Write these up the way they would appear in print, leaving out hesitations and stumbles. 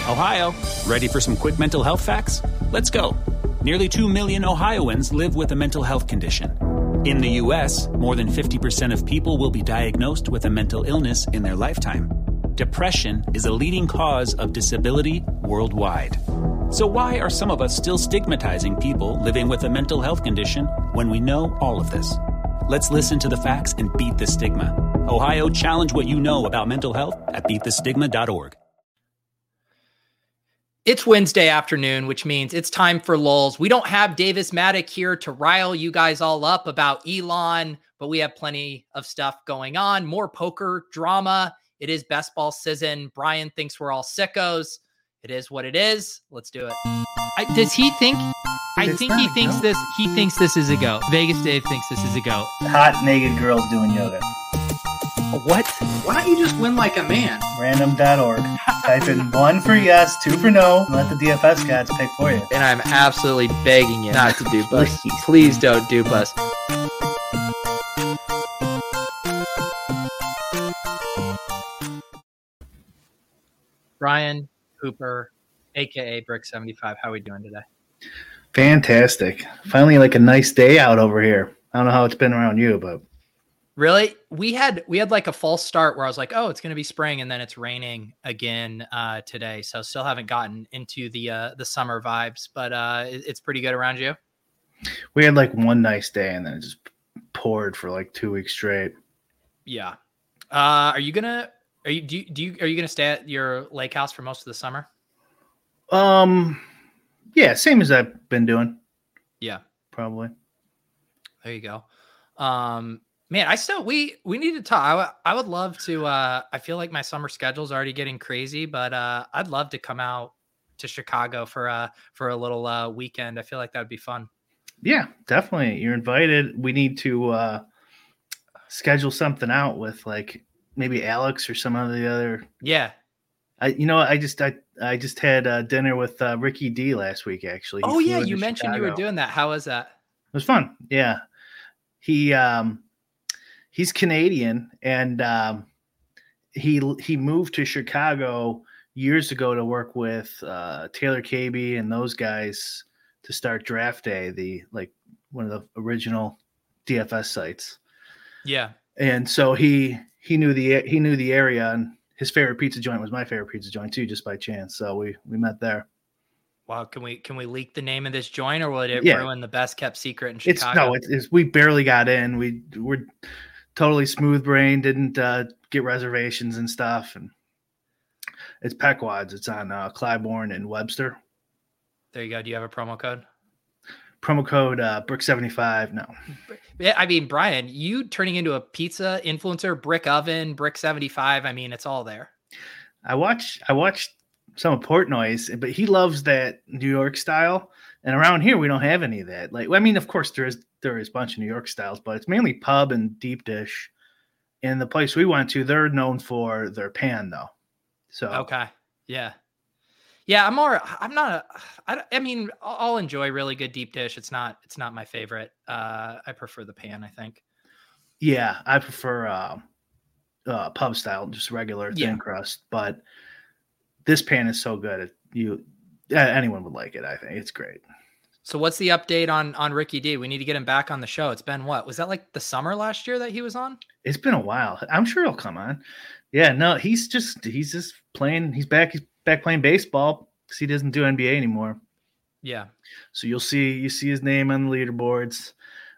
Ohio, ready for some quick mental health facts? Let's go. Nearly 2 million Ohioans live with a mental health condition. In the U.S., more than 50% of people will be diagnosed with a mental illness in their lifetime. Depression is a leading cause of disability worldwide. So why are some of us still stigmatizing people living with a mental health condition when we know all of this? Let's listen to the facts and beat the stigma. Ohio, challenge what you know about mental health at beatthestigma.org. It's Wednesday afternoon, which means it's time for lulls. We don't have Davis Maddock here to rile you guys all up about Elon, but we have plenty of stuff going on. More poker drama. It is best ball season. Brian thinks we're all sickos. It is what it is. Let's do it. Does he think? I think he thinks this. He thinks this is a go. Vegas Dave thinks this is a go. Hot naked girls doing yoga. What? Why don't you just win like a man? Random.org. Type in 1 for yes, 2 for no, and let the DFS gods pick for you. And I'm absolutely begging you not to dupe us. Please don't dupe us. Brian Cooper, a.k.a. Brick75. How are we doing today? Fantastic. Finally, like a nice day out over here. I don't know how it's been around you, but... Really? We had like a false start where I was like, oh, it's going to be spring, and then it's raining again today. So still haven't gotten into the summer vibes, but it's pretty good around you. We had like one nice day, and then it just poured for like 2 weeks straight. Yeah. Are you gonna stay at your lake house for most of the summer? Yeah, same as I've been doing. Yeah, probably. There you go. Man, we need to talk. I would love to. I feel like my summer schedule is already getting crazy, but I'd love to come out to Chicago for a little weekend. I feel like that'd be fun. Yeah, definitely. You're invited. We need to schedule something out with like maybe Alex or some of the other. Yeah. I just had dinner with Ricky D last week. Actually. Oh yeah, you mentioned you were doing that. How was that? It was fun. Yeah, he's Canadian, and he moved to Chicago years ago to work with Taylor Cabey and those guys to start Draft Day, one of the original DFS sites. Yeah, and so he knew the area, and his favorite pizza joint was my favorite pizza joint too, just by chance. So we met there. Wow, can we leak the name of this joint, or will it ruin the best kept secret in Chicago? We barely got in. We're totally smooth brain, didn't get reservations and stuff. And it's Pequod's. It's on Clybourne and Webster. There you go. Do you have a promo code? Promo code Brick75. No. Yeah, I mean, Brian, you turning into a pizza influencer, Brick Oven, Brick75. I mean, it's all there. I watched some of Portnoy's, but he loves that New York style. And around here, we don't have any of that. Of course, there is a bunch of New York styles, but it's mainly pub and deep dish. And the place we went to, they're known for their pan, though. So okay, yeah. I'll enjoy really good deep dish. It's not my favorite. I prefer the pan, I think. Yeah, I prefer pub style, just regular thin crust. But this pan is so good, anyone would like it. I think it's great. So what's the update on Ricky D? We need to get him back on the show. It's been what? Was that like the summer last year that he was on? It's been a while. I'm sure he'll come on. Yeah, no, he's just playing. He's back playing baseball because he doesn't do NBA anymore. Yeah. So you see his name on the leaderboards.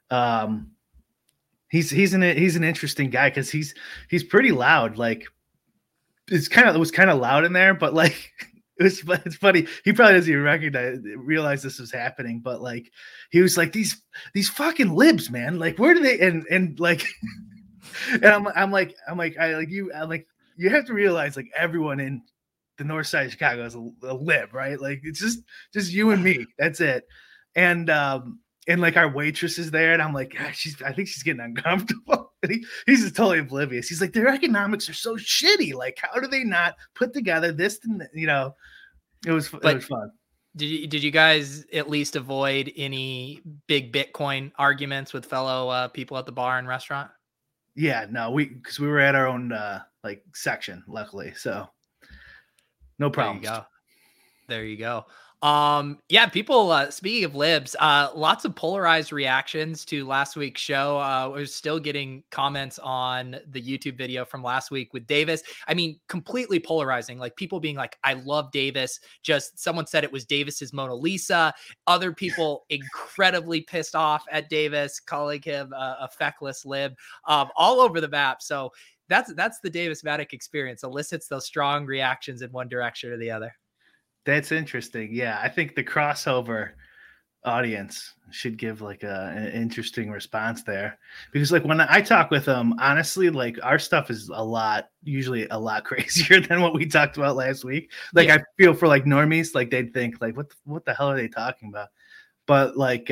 He's an interesting guy because he's pretty loud. Like it was kind of loud in there, but like it's funny. He probably doesn't even realize this was happening, but like he was like these fucking libs, man. Like where do they and like and I'm like you have to realize like everyone in the north side of Chicago is a lib, right? Like it's just you and me. That's it. And like our waitress is there, and I'm like, I think she's getting uncomfortable. And he's just totally oblivious. He's like, their economics are so shitty. Like, how do they not put together this? And it was fun. Did you guys at least avoid any big Bitcoin arguments with fellow people at the bar and restaurant? Yeah, no, because we were at our own section, luckily, so no problem. There you go. There you go. Yeah, people, speaking of libs, lots of polarized reactions to last week's show. We're still getting comments on the YouTube video from last week with Davis. I mean, completely polarizing, like people being like, I love Davis. Just someone said it was Davis's Mona Lisa. Other people incredibly pissed off at Davis, calling him a feckless lib, all over the map. So that's the Davis Maddock experience, elicits those strong reactions in one direction or the other. That's interesting. Yeah, I think the crossover audience should give like an interesting response there, because like when I talk with them, honestly, like our stuff is usually a lot crazier than what we talked about last week. Like I feel for like normies, like they'd think like what the hell are they talking about? But like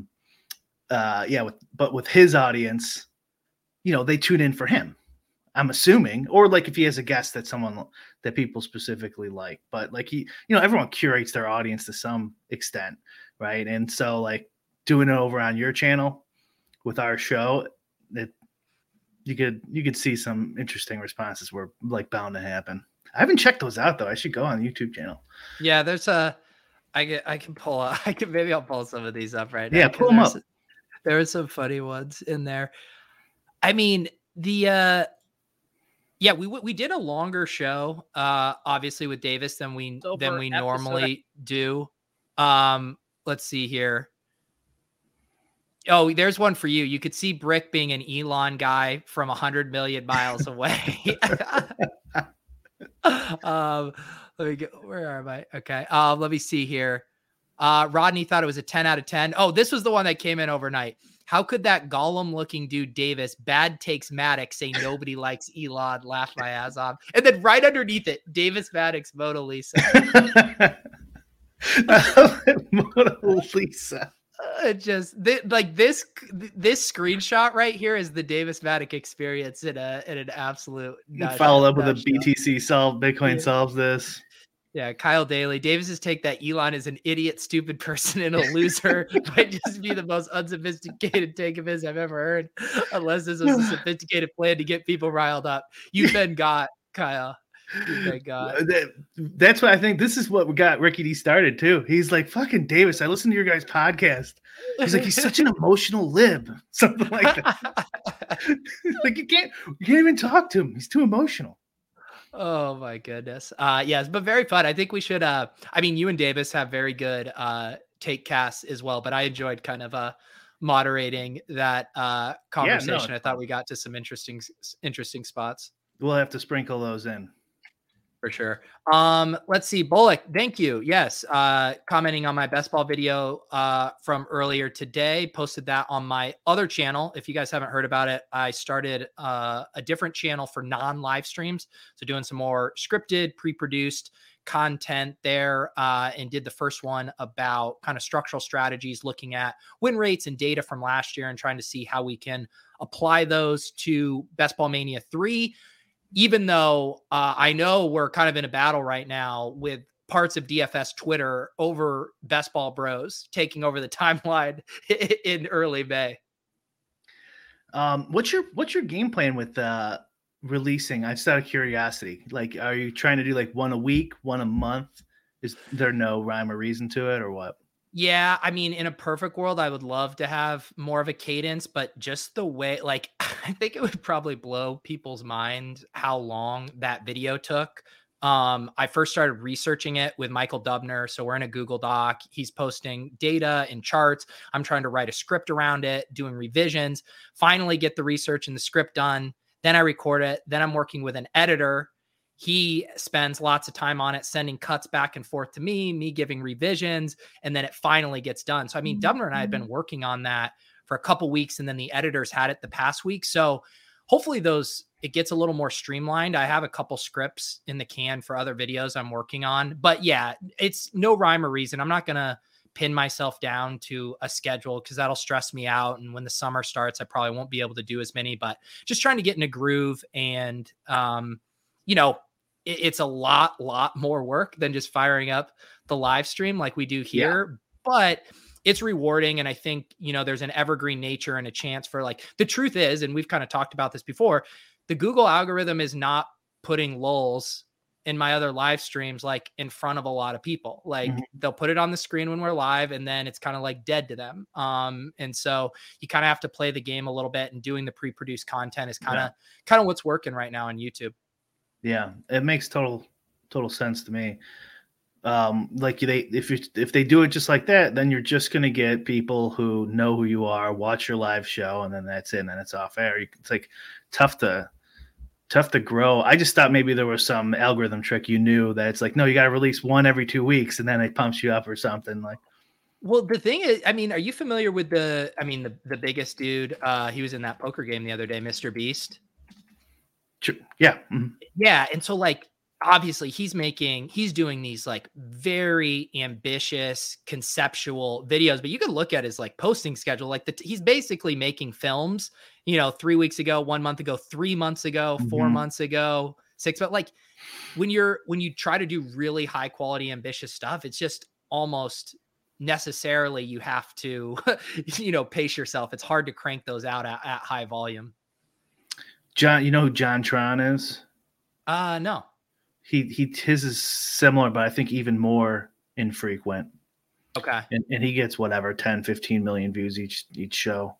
with his audience, they tune in for him, I'm assuming, or like if he has a guest that's someone that people specifically like, but like everyone curates their audience to some extent, right? And so like doing it over on your channel with our show, that you could see some interesting responses were like bound to happen. I haven't checked those out though. I should go on the YouTube channel. Yeah, there's I'll pull some of these up right now. Yeah, pull them up. There are some funny ones in there. I mean, yeah, we did a longer show, obviously with Davis than we normally do. Let's see here. Oh, there's one for you. You could see Brick being an Elon guy from 100 million miles away. Let me go. Where am I? Okay. Let me see here. Rodney thought it was a 10 out of 10. Oh, this was the one that came in overnight. How could that Gollum-looking dude Davis, bad takes Maddox, say nobody likes Elon, laugh my ass off? And then right underneath it, Davis Maddox, Mona Lisa. Mona Lisa. This screenshot right here is the Davis Maddox experience in an absolute. Follow up with a BTC solve, Bitcoin solves this. Yeah, Kyle Daly. Davis's take that Elon is an idiot, stupid person and a loser might just be the most unsophisticated take of his I've ever heard, unless this was a sophisticated plan to get people riled up. You've been got, Kyle. You've been got. That's what I think. This is what got Ricky D started too. He's like, fucking Davis, I listened to your guys' podcast. He's like, he's such an emotional lib. Something like that. Like you can't even talk to him. He's too emotional. Oh my goodness. Yes, but very fun. I think we should, you and Davis have very good, take casts as well, but I enjoyed kind of, moderating that, conversation. Yeah, no. I thought we got to some interesting spots. We'll have to sprinkle those in. For sure. Let's see. Bullock, thank you. Yes. Commenting on my best ball video from earlier today, posted that on my other channel. If you guys haven't heard about it, I started a different channel for non-live streams. So doing some more scripted, pre-produced content there, and did the first one about kind of structural strategies, looking at win rates and data from last year and trying to see how we can apply those to Best Ball Mania 3. Even though I know we're kind of in a battle right now with parts of DFS Twitter over Best Ball Bros taking over the timeline in early May. What's your game plan with releasing? I just out of curiosity, like, are you trying to do like one a week, one a month? Is there no rhyme or reason to it, or what? Yeah, I mean, in a perfect world, I would love to have more of a cadence, but just the way, like, I think it would probably blow people's mind how long that video took. I first started researching it with Michael Dubner. So we're in a Google Doc. He's posting data and charts. I'm trying to write a script around it, doing revisions, finally get the research and the script done. Then I record it. Then I'm working with an editor. He spends lots of time on it, sending cuts back and forth to me giving revisions, and then it finally gets done. So, I mean, Dubner and I had been working on that for a couple weeks, and then the editors had it the past week. So hopefully it gets a little more streamlined. I have a couple scripts in the can for other videos I'm working on, but yeah, it's no rhyme or reason. I'm not going to pin myself down to a schedule because that'll stress me out. And when the summer starts, I probably won't be able to do as many, but just trying to get in a groove. And, it's a lot more work than just firing up the live stream like we do here, but it's rewarding. And I think, there's an evergreen nature and a chance for, like, the truth is, and we've kind of talked about this before, the Google algorithm is not putting lulls in my other live streams, like in front of a lot of people. Like they'll put it on the screen when we're live, and then it's kind of like dead to them. And so you kind of have to play the game a little bit, and doing the pre-produced content is kind of what's working right now on YouTube. Yeah, it makes total sense to me. Like if they do it just like that, then you're just gonna get people who know who you are, watch your live show, and then that's it, and then it's off air. It's like tough to grow. I just thought maybe there was some algorithm trick you knew that it's like, no, you got to release one every 2 weeks, and then it pumps you up or something like. Well, the thing is, I mean, are you familiar with the biggest dude? He was in that poker game the other day, Mr. Beast. Sure. Yeah. Mm-hmm. Yeah. And so like, obviously he's doing these like very ambitious conceptual videos, but you could look at his like posting schedule. Like he's basically making films, 3 weeks ago, 1 month ago, 3 months ago, 4 months ago, 6 months. Like when you try to do really high quality, ambitious stuff, it's just almost necessarily you have to, pace yourself. It's hard to crank those out at high volume. John, you know who John Tron is? No. His is similar, but I think even more infrequent. Okay. And he gets whatever 10, 15 million views each show.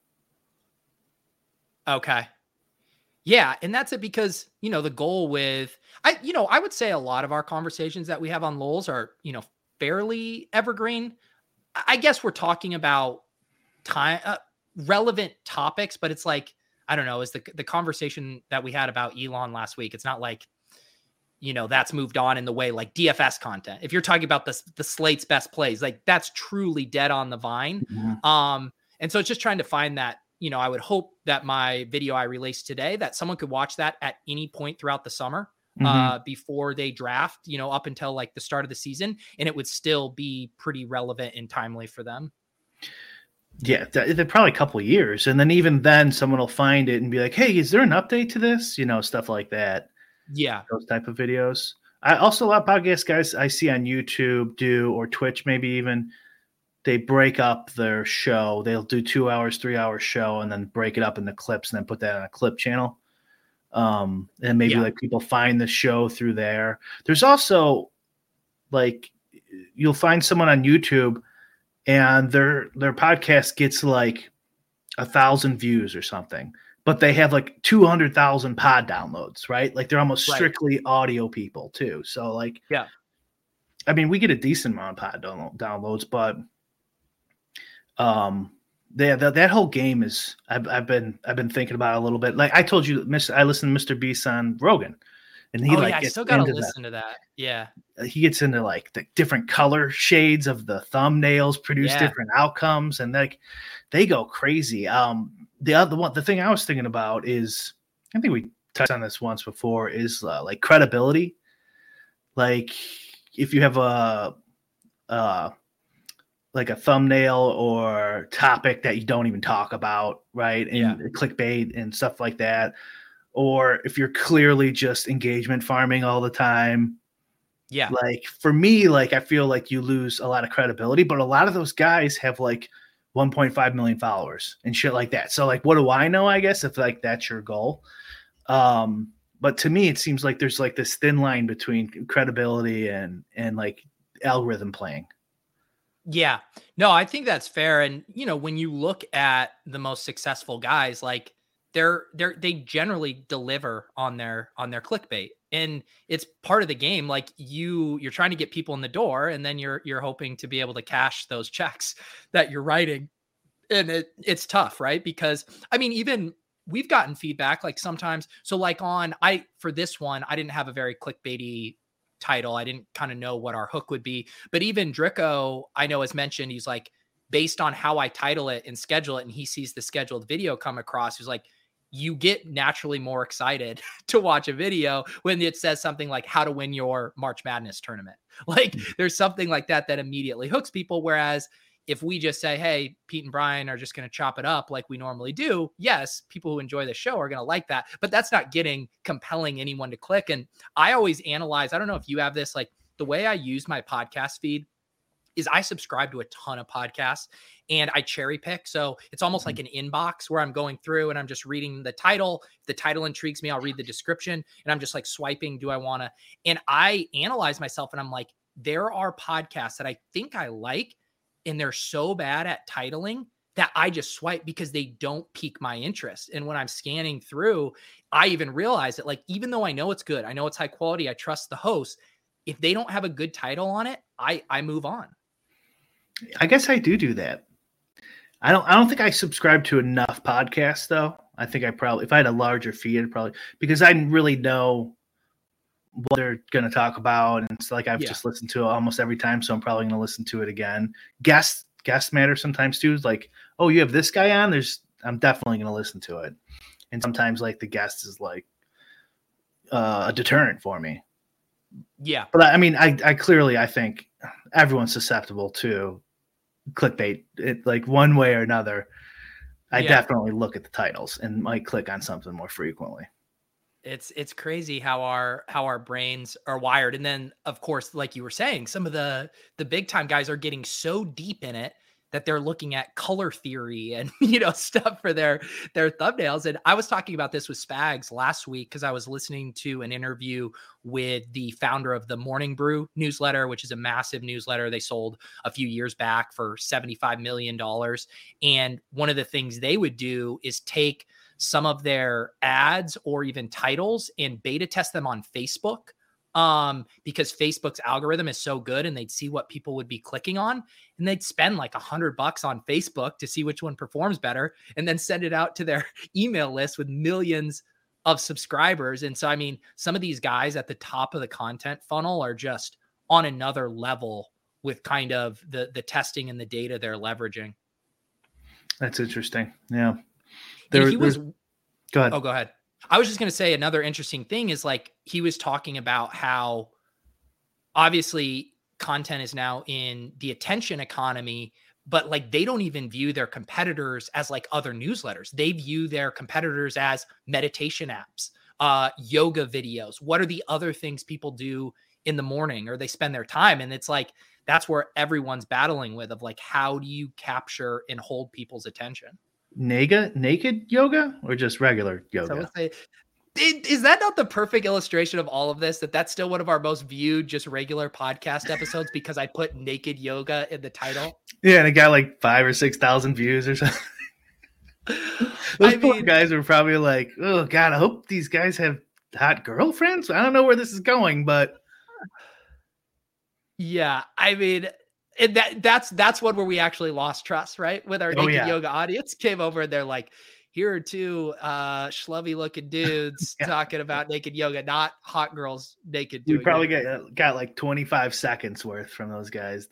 Okay. Yeah, and that's it because, the goal with I would say a lot of our conversations that we have on Lols are, fairly evergreen. I guess we're talking about relevant topics, but it's like, I don't know, is the conversation that we had about Elon last week. It's not like, that's moved on in the way like DFS content. If you're talking about the slate's best plays, like that's truly dead on the vine. Mm-hmm. And so it's just trying to find that, I would hope that my video I released today, that someone could watch that at any point throughout the summer, before they draft, up until like the start of the season, and it would still be pretty relevant and timely for them. Yeah, they're probably a couple of years. And then even then someone will find it and be like, hey, is there an update to this? Stuff like that. Yeah. Those type of videos. I also, a lot of podcast guys I see on YouTube or Twitch, maybe even, they break up their show. They'll do 2 hours, 3 hour show, and then break it up into clips and then put that on a clip channel. And maybe like people find the show through there. There's also like, you'll find someone on YouTube and their podcast gets like 1,000 views or something, but they have like 200,000 pod downloads, right? Like they're almost strictly audio people too. So like, yeah, I mean, we get a decent amount of pod downloads, but that whole game is, I've been thinking about it a little bit. Like I told you, I listened to Mr. Beast on Rogan, and he I still gotta listen to that. Yeah, he gets into like the different color shades of the thumbnails, produce different outcomes, and like they go crazy. The thing I was thinking about is, I think we touched on this once before, is like credibility. Like if you have like a thumbnail or topic that you don't even talk about, right? And clickbait and stuff like that. Or if you're clearly just engagement farming all the time. Yeah. Like for me, like I feel like you lose a lot of credibility, but a lot of those guys have like 1.5 million followers and shit like that. So like, what do I know, I guess, if like that's your goal? But to me, it seems like there's like this thin line between credibility and like algorithm playing. Yeah, no, I think that's fair. And, when you look at the most successful guys, like they generally deliver on their clickbait, and it's part of the game. Like you're trying to get people in the door, and then you're hoping to be able to cash those checks that you're writing. And it's tough, right? Because I mean, even we've gotten feedback like sometimes. So like for this one, I didn't have a very clickbaity title. I didn't kind of know what our hook would be, but even Drico, I know, has mentioned, he's like, based on how I title it and schedule it, and he sees the scheduled video come across, he's like, you get naturally more excited to watch a video when it says something like how to win your March Madness tournament. Like there's something like that immediately hooks people. Whereas if we just say, hey, Pete and Brian are just going to chop it up like we normally do, yes, people who enjoy the show are going to like that, but that's not compelling anyone to click. And I always analyze, I don't know if you have this, like the way I use my podcast feed is I subscribe to a ton of podcasts and I cherry pick. So it's almost like an inbox where I'm going through and I'm just reading the title. If the title intrigues me, I'll read the description and I'm just like swiping. Do I want to? And I analyze myself and I'm like, there are podcasts that I think I like and they're so bad at titling that I just swipe because they don't pique my interest. And when I'm scanning through, I even realize that, like, even though I know it's good, I know it's high quality, I trust the host, if they don't have a good title on it, I move on. I guess I do that. I don't think I subscribe to enough podcasts though. I think I probably, if I had a larger feed, I'd probably, because I really know what they're going to talk about. And it's like, I've just listened to it almost every time. So I'm probably going to listen to it again. Guests matter sometimes too. It's like, oh, you have this guy on, I'm definitely going to listen to it. And sometimes like the guest is like a deterrent for me. Yeah. But I mean, I think everyone's susceptible to clickbait. It, like, one way or another. I definitely look at the titles and might click on something more frequently. It's crazy how our brains are wired. And then of course, like you were saying, some of the big time guys are getting so deep in it that they're looking at color theory and, stuff for their thumbnails. And I was talking about this with Spags last week because I was listening to an interview with the founder of the Morning Brew newsletter, which is a massive newsletter they sold a few years back for $75 million. And one of the things they would do is take some of their ads or even titles and beta test them on Facebook, because Facebook's algorithm is so good and they'd see what people would be clicking on and they'd spend like $100 on Facebook to see which one performs better and then send it out to their email list with millions of subscribers. And so, I mean, some of these guys at the top of the content funnel are just on another level with kind of the testing and the data they're leveraging. That's interesting. Yeah. Go ahead. Oh, go ahead. I was just going to say another interesting thing is, like, he was talking about how obviously content is now in the attention economy, but like they don't even view their competitors as like other newsletters. They view their competitors as meditation apps, yoga videos. What are the other things people do in the morning or they spend their time? And it's like, that's where everyone's battling with, of like, how do you capture and hold people's attention? Naked yoga or just regular yoga? So is that not the perfect illustration of all of this? That's still one of our most viewed, just regular podcast episodes because I put naked yoga in the title. Yeah, and it got like 5,000 or 6,000 views or something. Those poor guys are probably like, oh God, I hope these guys have hot girlfriends. I don't know where this is going, but yeah, I mean, that's one where we actually lost trust, right? With our naked yoga audience came over and they're like, here are two schlubby looking dudes talking about naked yoga, not hot girls naked. We probably got like 25 seconds worth from those guys.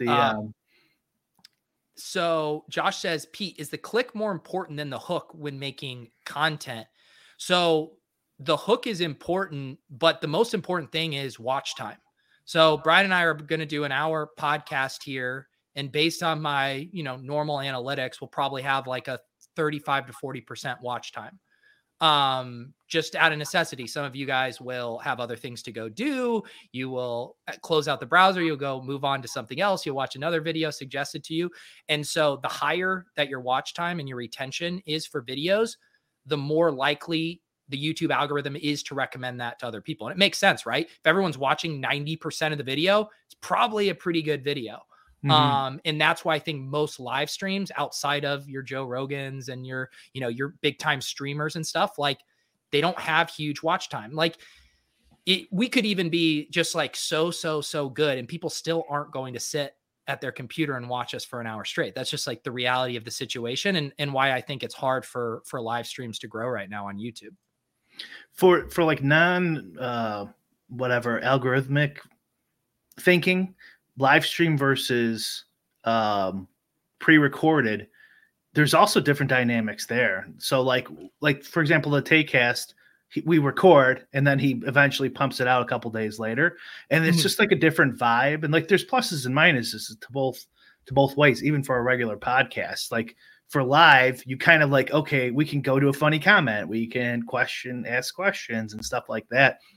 So Josh says, Pete, is the click more important than the hook when making content? So the hook is important, but the most important thing is watch time. So Brian and I are going to do an hour podcast here. And based on my, normal analytics, we'll probably have like a 35 to 40% watch time. Just out of necessity. Some of you guys will have other things to go do. You will close out the browser. You'll go move on to something else. You'll watch another video suggested to you. And so the higher that your watch time and your retention is for videos, the more likely the YouTube algorithm is to recommend that to other people. And it makes sense, right? If everyone's watching 90% of the video, it's probably a pretty good video. Mm-hmm. And that's why I think most live streams outside of your Joe Rogans and your big time streamers and stuff, like they don't have huge watch time. Like we could even be just like so good and people still aren't going to sit at their computer and watch us for an hour straight. That's just like the reality of the situation and why I think it's hard for live streams to grow right now on YouTube. For like whatever algorithmic thinking, live stream versus pre-recorded, there's also different dynamics there. So like for example, the Taycast, we record and then he eventually pumps it out a couple days later, and it's just like a different vibe. And like there's pluses and minuses to both ways, even for a regular podcast. Like for live, you kind of like, okay, we can go to a funny comment, we can ask questions and stuff like that.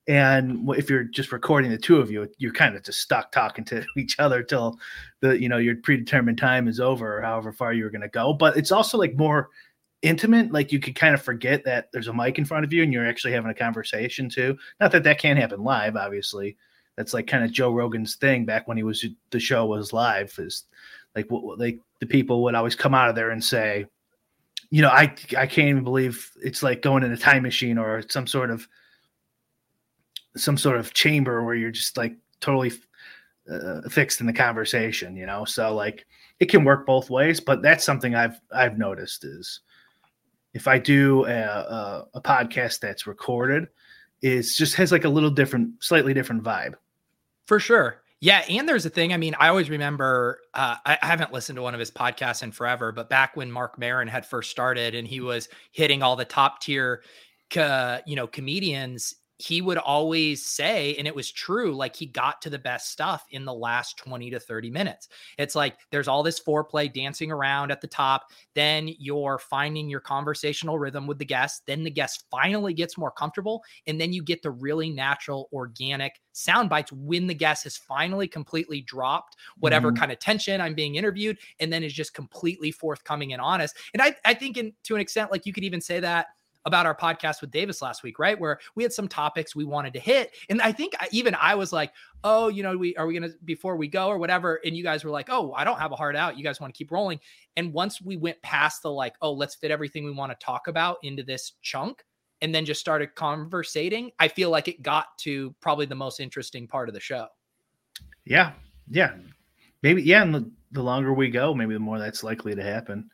And if you're just recording the two of you, you're kind of just stuck talking to each other till your predetermined time is over, or however far you're going to go. But it's also like more intimate. Like you could kind of forget that there's a mic in front of you and you're actually having a conversation too. Not that that can't happen live, obviously. That's like kind of Joe Rogan's thing back when the show was live, is like the people would always come out of there and say, I can't even believe it's like going in a time machine or some sort of chamber where you're just like totally fixed in the conversation, So like it can work both ways, but that's something I've noticed is if I do a podcast that's recorded, it just has like a little slightly different vibe. For sure. Yeah. And there's a thing, I mean, I always remember, I haven't listened to one of his podcasts in forever, but back when Mark Maron had first started and he was hitting all the top tier, comedians, he would always say, and it was true, like he got to the best stuff in the last 20 to 30 minutes. It's like there's all this foreplay dancing around at the top. Then you're finding your conversational rhythm with the guest. Then the guest finally gets more comfortable. And then you get the really natural, organic sound bites when the guest has finally completely dropped whatever kind of tension I'm being interviewed, and then is just completely forthcoming and honest. And I think to an extent, like you could even say that about our podcast with Davis last week, right? Where we had some topics we wanted to hit. And I think I was like, oh, are we going to, before we go or whatever. And you guys were like, oh, I don't have a hard out. You guys want to keep rolling. And once we went past the like, oh, let's fit everything we want to talk about into this chunk and then just started conversating, I feel like it got to probably the most interesting part of the show. Yeah. Yeah. Maybe. Yeah. And the longer we go, maybe the more that's likely to happen.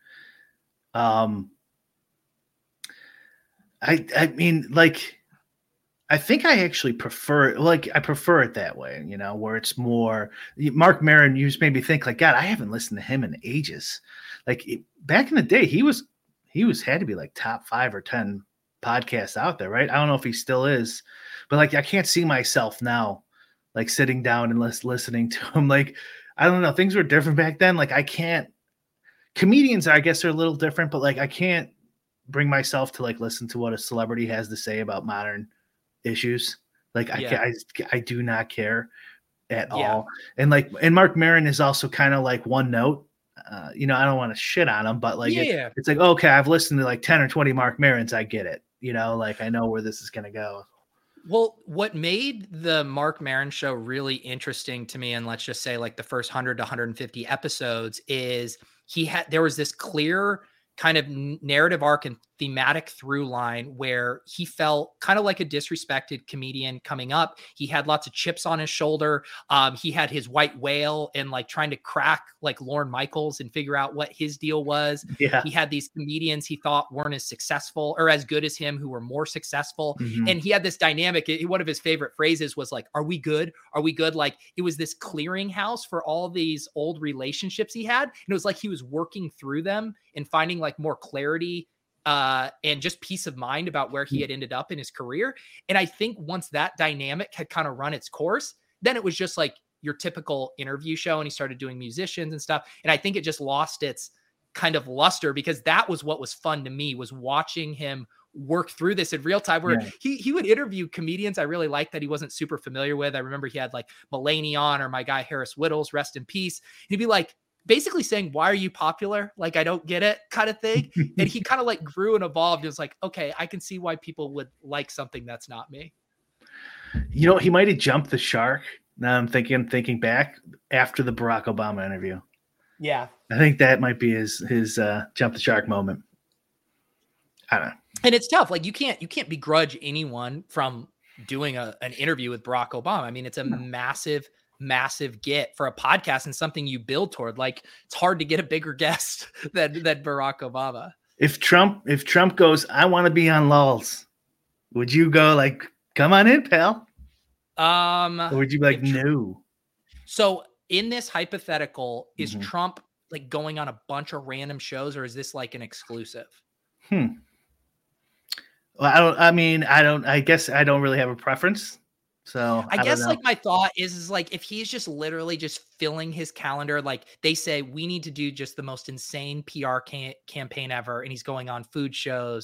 I mean, like, I think I actually prefer it that way, where it's more Mark Maron. You just made me think like, God, I haven't listened to him in ages. Like back in the day, he had to be like top 5 or 10 podcasts out there, right? I don't know if he still is, but like, I can't see myself now, like sitting down and listening to him. Like, I don't know. Things were different back then. Like comedians, I guess, are a little different, but like, I can't bring myself to like listen to what a celebrity has to say about modern issues. Like I do not care at all. And Mark Maron is also kind of like one note. I don't want to shit on him, but like it's like, okay, I've listened to like 10 or 20 Mark Marons. I get it. Like I know where this is going to go. Well, what made the Mark Maron show really interesting to me, and let's just say like the first 100 to 150 episodes, is there was this clear kind of narrative arc and thematic through line where he felt kind of like a disrespected comedian coming up. He had lots of chips on his shoulder. He had his white whale and like trying to crack like Lorne Michaels and figure out what his deal was. Yeah. He had these comedians he thought weren't as successful or as good as him who were more successful. Mm-hmm. And he had this dynamic. One of his favorite phrases was like, are we good? Are we good? Like it was this clearinghouse for all these old relationships he had. And it was like he was working through them and finding like more clarity and just peace of mind about where he had ended up in his career. And I think once that dynamic had kind of run its course, then it was just like your typical interview show. And he started doing musicians and stuff. And I think it just lost its kind of luster, because that was what was fun to me, was watching him work through this in real time, where he would interview comedians I really liked that he wasn't super familiar with. I remember he had like Mulaney on, or my guy Harris Whittles, rest in peace. And he'd be like, basically saying, why are you popular? Like, I don't get it kind of thing. And he kind of like grew and evolved. It was like, okay, I can see why people would like something that's not me. He might have jumped the shark. Now I'm thinking back after the Barack Obama interview. Yeah. I think that might be his jump the shark moment. I don't know. And it's tough. Like you can't begrudge anyone from doing an interview with Barack Obama. I mean, it's a massive get for a podcast and something you build toward. Like it's hard to get a bigger guest than Barack Obama. If Trump goes, I want to be on Lulz, would you go like, come on in, pal? Or would you be like, no? So in this hypothetical, is Trump like going on a bunch of random shows, or is this like an exclusive? Well, I guess I don't really have a preference. So I guess like my thought is like, if he's just literally just filling his calendar, like they say we need to do just the most insane PR campaign ever, and he's going on food shows,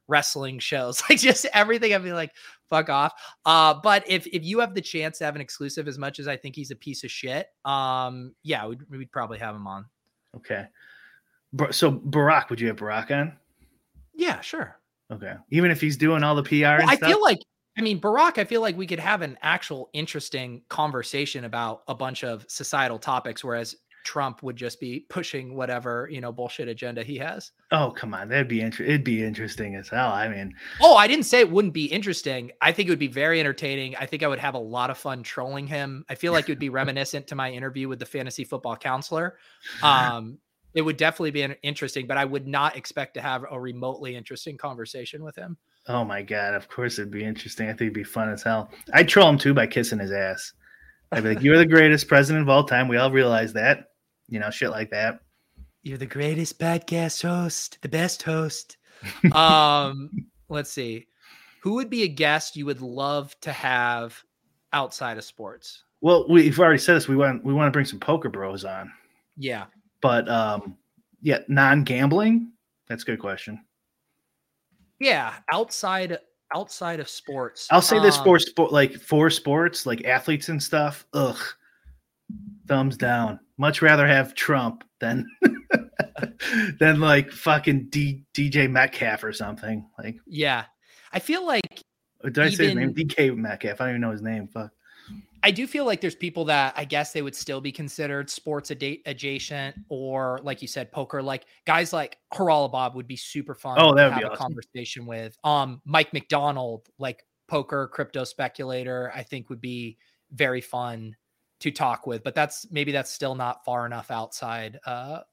wrestling shows, like just everything. I'd be like, fuck off. But if you have the chance to have an exclusive, as much as I think he's a piece of shit, yeah, we'd probably have him on. Okay. So Barack, would you have Barack on? Yeah, sure. Okay. Even if he's doing all the PR and I stuff? feel like, Barack, I feel like we could have an actual interesting conversation about a bunch of societal topics, whereas Trump would just be pushing whatever, bullshit agenda he has. Oh, come on. It'd be interesting as hell. I mean, I didn't say it wouldn't be interesting. I think it would be very entertaining. I think I would have a lot of fun trolling him. I feel like it would be reminiscent to my interview with the fantasy football counselor. It would definitely be interesting, but I would not expect to have a remotely interesting conversation with him. Oh my God. Of course it'd be interesting. I think it'd be fun as hell. I'd troll him too by kissing his ass. I'd be like, you're the greatest president of all time. We all realize that, shit like that. You're the greatest podcast host, the best host. Let's see. Who would be a guest you would love to have outside of sports? Well, we've already said this. We want to bring some poker bros on. Yeah. But yeah, non-gambling. That's a good question. Yeah, outside of sports. I'll say this for sports, like athletes and stuff. Ugh, thumbs down. Much rather have Trump than than like fucking DJ Metcalf or something. Like, yeah, I feel like. Did I say his name? DK Metcalf. I don't even know his name. Fuck. I do feel like there's people that I guess they would still be considered sports adjacent, or like you said, poker. Like guys like Haralabob would be super fun. Oh, that would have be a awesome. conversation with. Mike McDonald, like poker crypto speculator, I think would be very fun to talk with. But that's still not far enough outside, our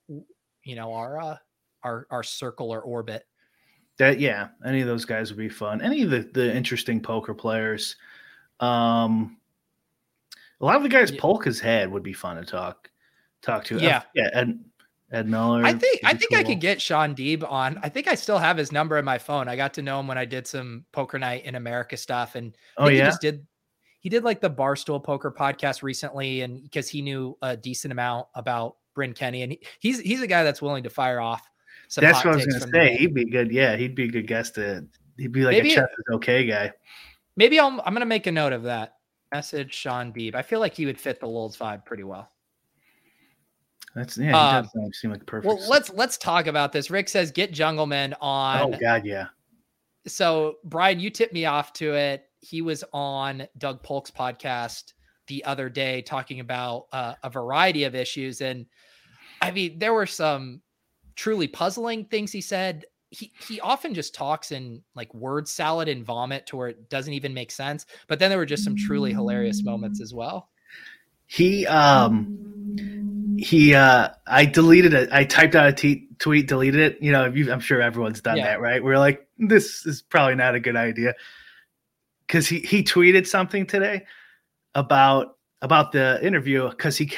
circle or orbit. That any of those guys would be fun. Any of the interesting poker players. A lot of the guys Polka's had would be fun to talk to. Yeah. Ed Miller. I think I could get Sean Deeb on. I think I still have his number in my phone. I got to know him when I did some Poker Night in America stuff. And he did like the Barstool Poker podcast recently, and because he knew a decent amount about Bryn Kenny, and he's a guy that's willing to fire off some. That's what I was going to say. He'd be good. Yeah, he'd be a good guest. He'd be like a Chess is okay guy. Maybe I'm going to make a note of that. Message Sean Deeb. I feel like he would fit the Lulz vibe pretty well. He does seem like perfect. Well, let's talk about this. Rick says get Jungleman on. Oh God, yeah. So Brian, you tipped me off to it. He was on Doug Polk's podcast the other day talking about a variety of issues, and there were some truly puzzling things he said. He often just talks in like word salad and vomit to where it doesn't even make sense. But then there were just some truly hilarious moments as well. I deleted it. I typed out a tweet, deleted it. I'm sure everyone's done that, right? We're like, this is probably not a good idea. Cause he tweeted something today about the interview. Cause he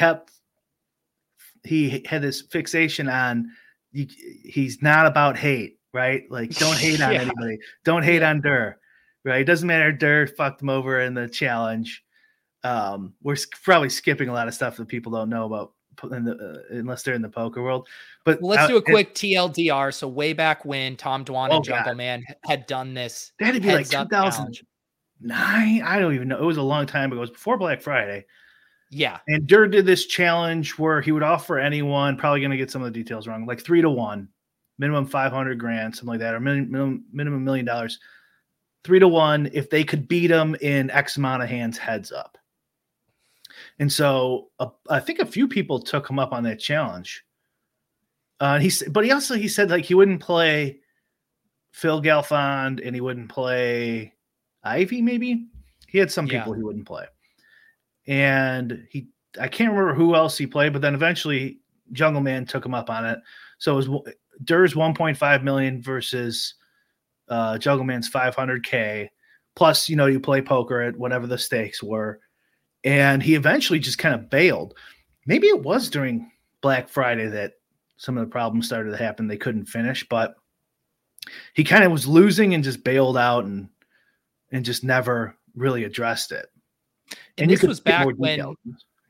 had this fixation on, he's not about hate. Right? Like, don't hate on anybody. Don't hate on Durr. Right? It doesn't matter. Durr fucked him over in the challenge. We're probably skipping a lot of stuff that people don't know about unless they're in the poker world. But let's do a quick TLDR. So way back when Tom Dwan and Jungleman had done this, that had to be like 2009. I don't even know. It was a long time ago. It was before Black Friday. Yeah. And Durr did this challenge where he would offer anyone, probably going to get some of the details wrong, like 3-1. Minimum $500,000, something like that, or minimum $1 million, 3-1 if they could beat him in X amount of hands heads up. And so I think a few people took him up on that challenge. He said like he wouldn't play Phil Galfond and he wouldn't play Ivy. Maybe he had some people he wouldn't play, and I can't remember who else he played, but then eventually Jungleman took him up on it. So it was Durr's 1.5 million versus Jungleman's 500K. Plus, you play poker at whatever the stakes were. And he eventually just kind of bailed. Maybe it was during Black Friday that some of the problems started to happen. They couldn't finish, but he kind of was losing and just bailed out and just never really addressed it. And this was back when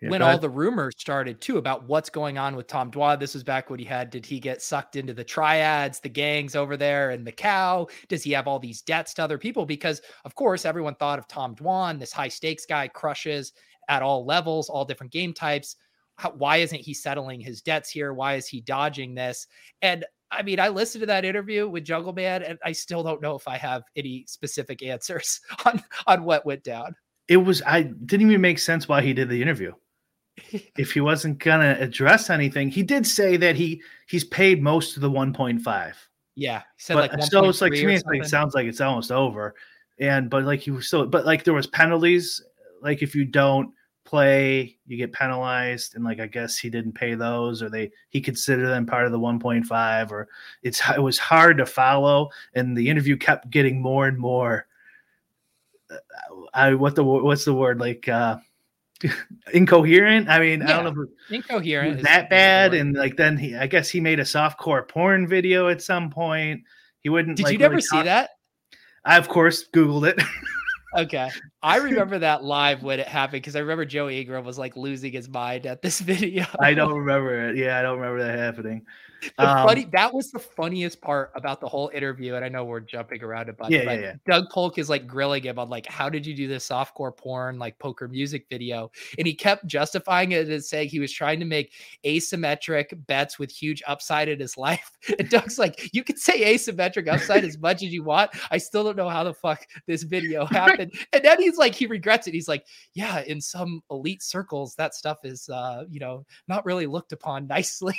when all the rumors started too about what's going on with Tom Dwan. This was back when did he get sucked into the triads, the gangs over there in Macau? Does he have all these debts to other people? Because of course, everyone thought of Tom Dwan, this high stakes guy, crushes at all levels, all different game types. Why isn't he settling his debts here? Why is he dodging this? And I mean, I listened to that interview with Jungle Man, and I still don't know if I have any specific answers on what went down. I didn't even make sense why he did the interview. If he wasn't gonna address anything, he did say that he's paid most of the 1.5. Yeah, he said like 1.3. So it's like, to me, it sounds like it's almost over. But like he was still, but like there was penalties. Like if you don't play, you get penalized, and like I guess he didn't pay those, or he considered them part of the 1.5, or it was hard to follow, and the interview kept getting more and more. What's the word, like incoherent? I mean, yeah. I don't know if incoherent is that bad. And like then I guess he made a softcore porn video at some point. He wouldn't. Did you never see that? I of course Googled it. Okay. I remember that live when it happened because I remember Joey Ingram was like losing his mind at this video. I don't remember it. Yeah, I don't remember that happening. That was the funniest part about the whole interview. And I know we're jumping around a bunch. Yeah. Doug Polk is like grilling him on like, how did you do this softcore porn, like poker music video? And he kept justifying it and saying he was trying to make asymmetric bets with huge upside in his life. And Doug's like, you can say asymmetric upside as much as you want. I still don't know how the fuck this video happened. And then he's like, he regrets it. He's like, yeah, in some elite circles, that stuff is, not really looked upon nicely.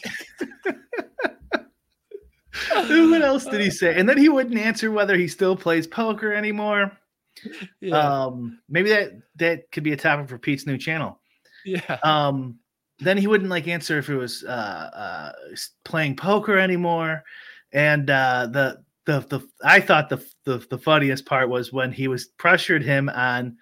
What else did he say? And then he wouldn't answer whether he still plays poker anymore. Yeah. Maybe that could be a topic for Pete's new channel. Yeah. Then he wouldn't like answer if it was playing poker anymore. And I thought the funniest part was when he was pressured him on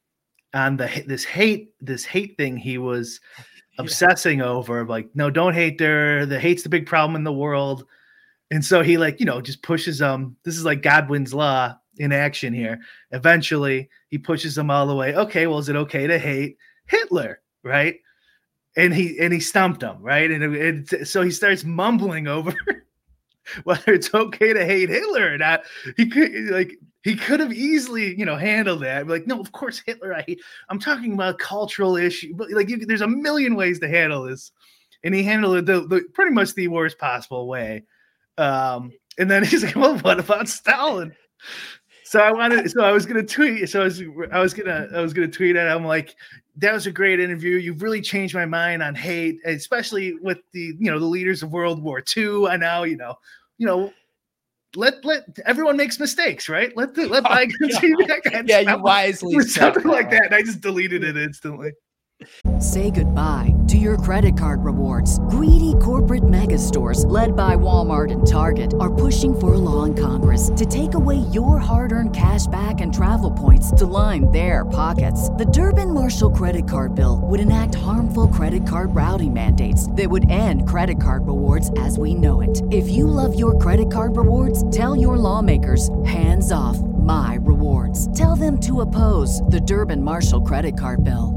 this hate thing he was obsessing over, like, no, don't hate her. The hate's the big problem in the world. And so he just pushes this is like Godwin's law in action here. Eventually he pushes them all the way. Okay, well, is it okay to hate Hitler? Right. And he stumped him. Right. And so he starts mumbling over whether it's okay to hate Hitler or not. He could have easily, handled that. Like, no, of course Hitler I hate. I'm talking about a cultural issue, but there's a million ways to handle this, and he handled it the pretty much the worst possible way. And then he's like, well, what about Stalin? So I was gonna tweet. So I was gonna tweet at him like, that was a great interview. You've really changed my mind on hate, especially with the the leaders of World War II. I know, let everyone makes mistakes, right? Let bygones be bygones. Yeah, you wisely said something like that. And I just deleted it instantly. Say goodbye to your credit card rewards. Greedy corporate mega stores, led by Walmart and Target, are pushing for a law in Congress to take away your hard-earned cash back and travel points to line their pockets. The Durbin-Marshall credit card bill would enact harmful credit card routing mandates that would end credit card rewards as we know it. If you love your credit card rewards, tell your lawmakers, hands off my rewards. Tell them to oppose the Durbin-Marshall credit card bill.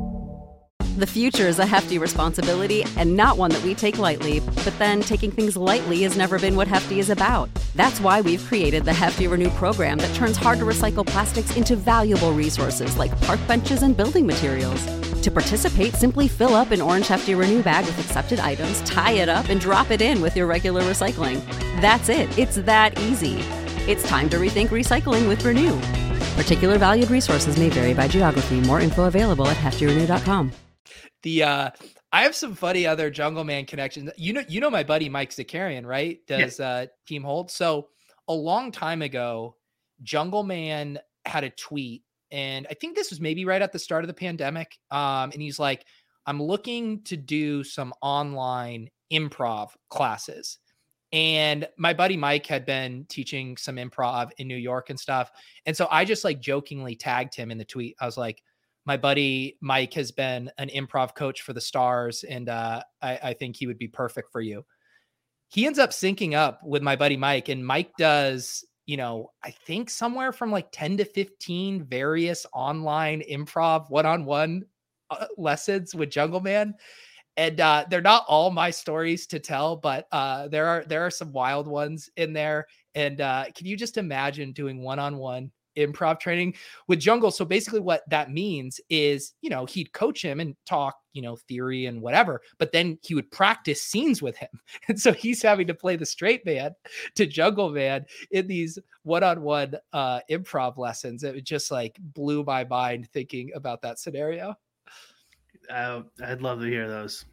The future is a hefty responsibility and not one that we take lightly. But then taking things lightly has never been what Hefty is about. That's why we've created the Hefty Renew program that turns hard-to-recycle plastics into valuable resources like park benches and building materials. To participate, simply fill up an orange Hefty Renew bag with accepted items, tie it up, and drop it in with your regular recycling. That's it. It's that easy. It's time to rethink recycling with Renew. Particular valued resources may vary by geography. More info available at heftyrenew.com. I have some funny other Jungle Man connections. You know my buddy Mike Zakarian, right? Does Team Hold. So a long time ago, Jungle Man had a tweet, and I think this was maybe right at the start of the pandemic. And he's like, I'm looking to do some online improv classes. And my buddy Mike had been teaching some improv in New York and stuff. And so I just like jokingly tagged him in the tweet. I was like, my buddy Mike has been an improv coach for the Stars, and I think he would be perfect for you. He ends up syncing up with my buddy Mike, and Mike does, I think somewhere from like 10 to 15 various online improv one-on-one lessons with Jungle Man. And they're not all my stories to tell, but there are some wild ones in there. And can you just imagine doing one-on-one improv training with Jungle? So basically what that means is, he'd coach him and talk, theory and whatever, but then he would practice scenes with him. And so he's having to play the straight man to Jungle Man in these one-on-one improv lessons. It just like blew my mind thinking about that scenario. I'd love to hear those.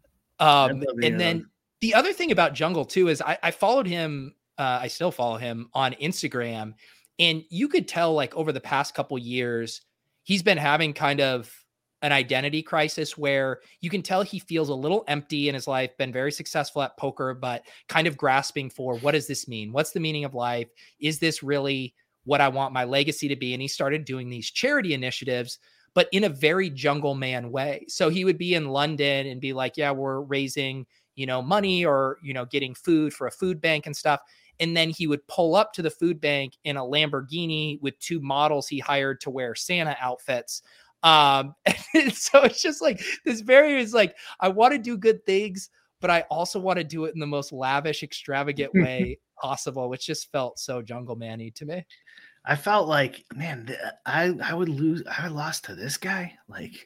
The other thing about Jungle too is I followed him. I still follow him on Instagram, and you could tell like over the past couple years, he's been having kind of an identity crisis where you can tell he feels a little empty in his life, been very successful at poker, but kind of grasping for what does this mean? What's the meaning of life? Is this really what I want my legacy to be? And he started doing these charity initiatives, but in a very Jungle Man way. So he would be in London and be like, yeah, we're raising, money or, getting food for a food bank and stuff. And then he would pull up to the food bank in a Lamborghini with 2 models he hired to wear Santa outfits. And so it's just like this is like, I want to do good things, but I also want to do it in the most lavish, extravagant way possible, which just felt so Jungle Man-y to me. I felt like, man, I would lose. I lost to this guy. Like,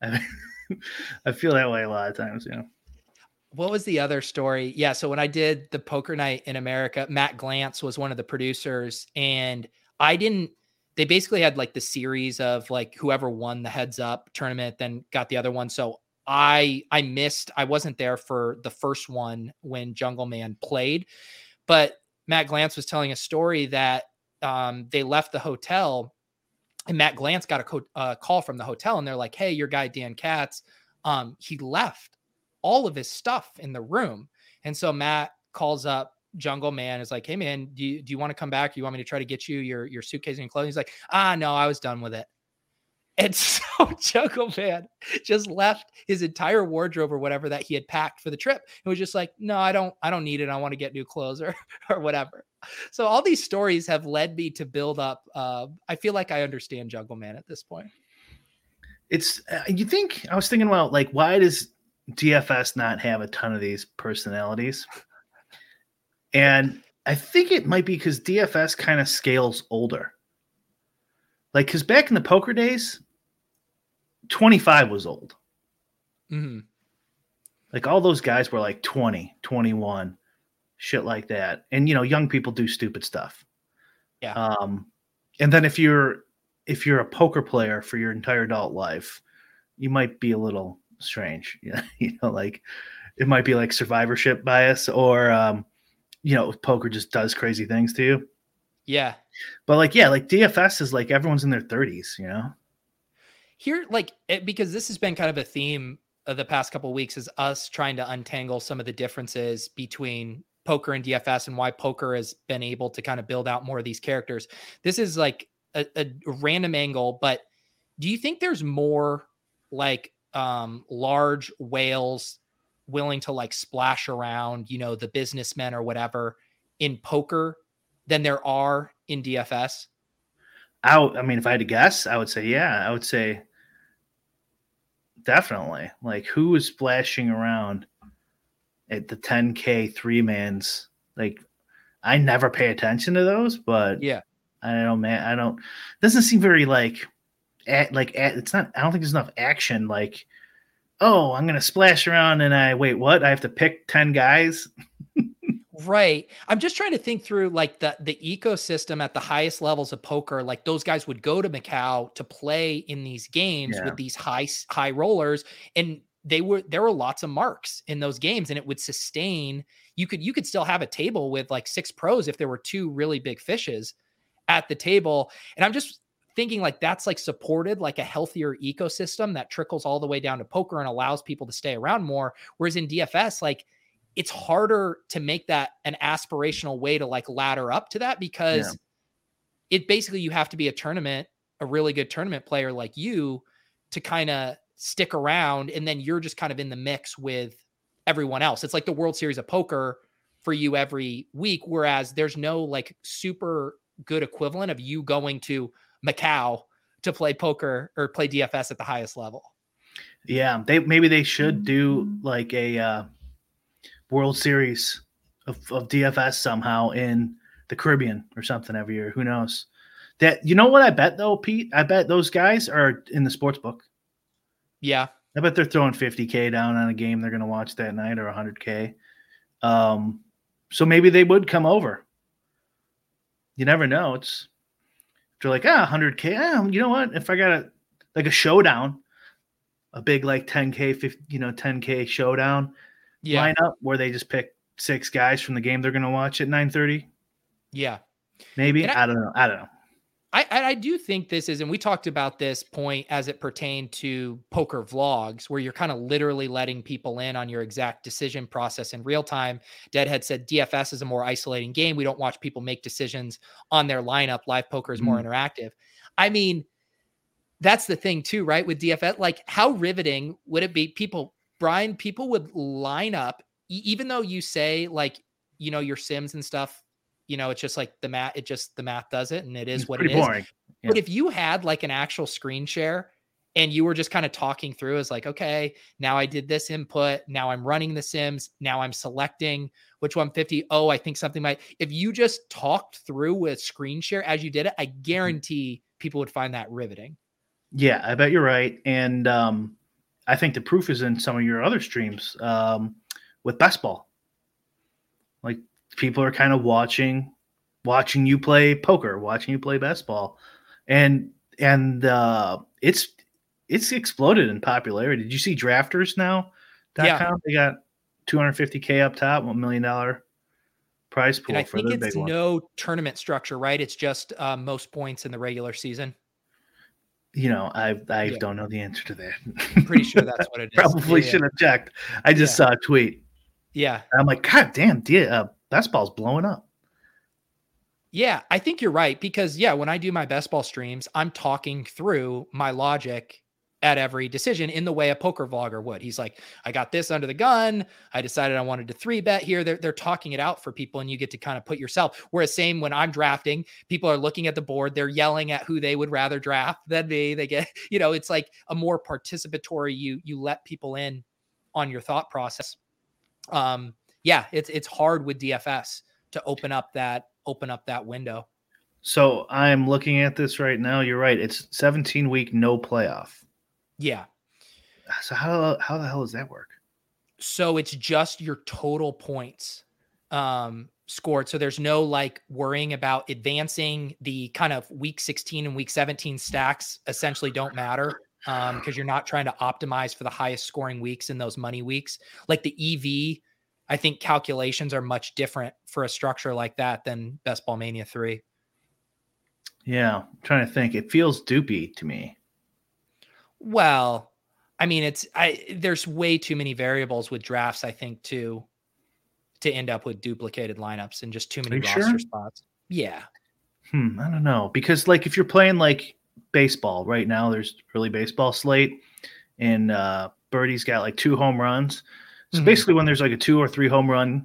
I feel that way a lot of times. What was the other story? Yeah. So when I did the Poker Night in America, Matt Glantz was one of the producers, and they basically had like the series of like whoever won the heads up tournament, then got the other one. So I wasn't there for the first one when Jungle Man played, but Matt Glantz was telling a story that they left the hotel, and Matt Glantz got a call from the hotel, and they're like, hey, your guy, Dan Katz, he left all of his stuff in the room. And so Matt calls up Jungle Man, is like, hey man, do you want to come back? You want me to try to get you your suitcase and clothing? He's like, no, I was done with it. And so Jungle Man just left his entire wardrobe or whatever that he had packed for the trip. It was just like, no, I don't need it. I want to get new clothes or whatever. So all these stories have led me to build up. I feel like I understand Jungle Man at this point. It's, I was thinking about like, why does DFS not have a ton of these personalities? And I think it might be because DFS kind of scales older. Like, because back in the poker days, 25 was old. Mm-hmm. Like, all those guys were like 20, 21, shit like that. And, young people do stupid stuff. Yeah. And then if you're a poker player for your entire adult life, you might be a little strange. Like it might be like survivorship bias or, poker just does crazy things to you. Yeah. But like DFS is like everyone's in their 30s, Here, because this has been kind of a theme of the past couple of weeks, is us trying to untangle some of the differences between poker and DFS and why poker has been able to kind of build out more of these characters. This is like a random angle, but do you think there's more like large whales willing to like splash around, the businessmen or whatever in poker than there are in DFS? I mean, if I had to guess, I would say, yeah, I would say definitely. Like, who is splashing around at the 10K 3-mans? Like, I never pay attention to those, but yeah, I don't know, man. It doesn't seem very it's not, I don't think there's enough action. Like, oh, I'm going to splash around and I have to pick 10 guys. Right. I'm just trying to think through like the ecosystem at the highest levels of poker. Like those guys would go to Macau to play in these games with these high rollers, and there were lots of marks in those games, and it would sustain. You could still have a table with like 6 pros if there were 2 really big fishes at the table. And I'm just thinking like that's like supported like a healthier ecosystem that trickles all the way down to poker and allows people to stay around more. Whereas in DFS, like it's harder to make that an aspirational way to like ladder up to that, because it basically, you have to be a really good tournament player like you to kind of stick around. And then you're just kind of in the mix with everyone else. It's like the World Series of Poker for you every week. Whereas there's no like super good equivalent of you going to Macau to play poker or play DFS at the highest level. Yeah, maybe they should do like a World Series of DFS somehow in the Caribbean or something every year. Who knows? That you know what I bet though, Pete? I bet those guys are in the sports book. Yeah. I bet they're throwing 50K down on a game they're going to watch that night or 100K. So maybe they would come over. You never know. They're like, 100K. You know what? If I got a showdown, a big like 10K, 10K showdown lineup where they just pick 6 guys from the game they're going to watch at 9:30. Yeah. Maybe. I don't know. I do think this is, and we talked about this point as it pertained to poker vlogs, where you're kind of literally letting people in on your exact decision process in real time. Deadhead said DFS is a more isolating game. We don't watch people make decisions on their lineup. Live poker is more interactive. I mean, that's the thing too, right? With DFS, like how riveting would it be? Brian, people would line up, even though you say like, your sims and stuff, it's just like the math does it and it is what it is. Boring. Yeah. But if you had like an actual screen share and you were just kind of talking through as like, okay, now I did this input. Now I'm running the sims. Now I'm selecting which 150. Oh, I think something if you just talked through with screen share as you did it, I guarantee people would find that riveting. Yeah, I bet you're right. And I think the proof is in some of your other streams with best ball. Like people are kind of watching you play poker, watching you play best ball. And it's exploded in popularity. Did you see drafters now? Yeah. They got $250K up top, $1 million prize pool. And I for think the it's big one. no tournament structure, right? It's just most points in the regular season. I don't know the answer to that. I'm pretty sure that's what it is. Probably should have checked. I just saw a tweet. Yeah. I'm like, God damn, best ball's blowing up. Yeah, I think you're right because when I do my best ball streams, I'm talking through my logic at every decision in the way a poker vlogger would. He's like, I got this under the gun. I decided I wanted to 3-bet here. They're talking it out for people and you get to kind of put yourself. Whereas same when I'm drafting, people are looking at the board. They're yelling at who they would rather draft than me. They get, it's like a more participatory, you let people in on your thought process. It's hard with DFS to open up that window. So I'm looking at this right now. You're right. It's 17-week, no playoff. Yeah. So how the hell does that work? So it's just your total points scored. So there's no like worrying about advancing. The kind of week 16 and week 17 stacks essentially don't matter because you're not trying to optimize for the highest scoring weeks in those money weeks. Like the EV, I think calculations are much different for a structure like that than Best Ball Mania 3. Yeah, I'm trying to think. It feels doopy to me. Well, I mean, there's way too many variables with drafts, I think, to end up with duplicated lineups and just too many roster spots. Yeah. I don't know. Because like if you're playing like baseball right now, there's early baseball slate and Birdie's got like 2 home runs. So basically when there's like a 2 or 3 home run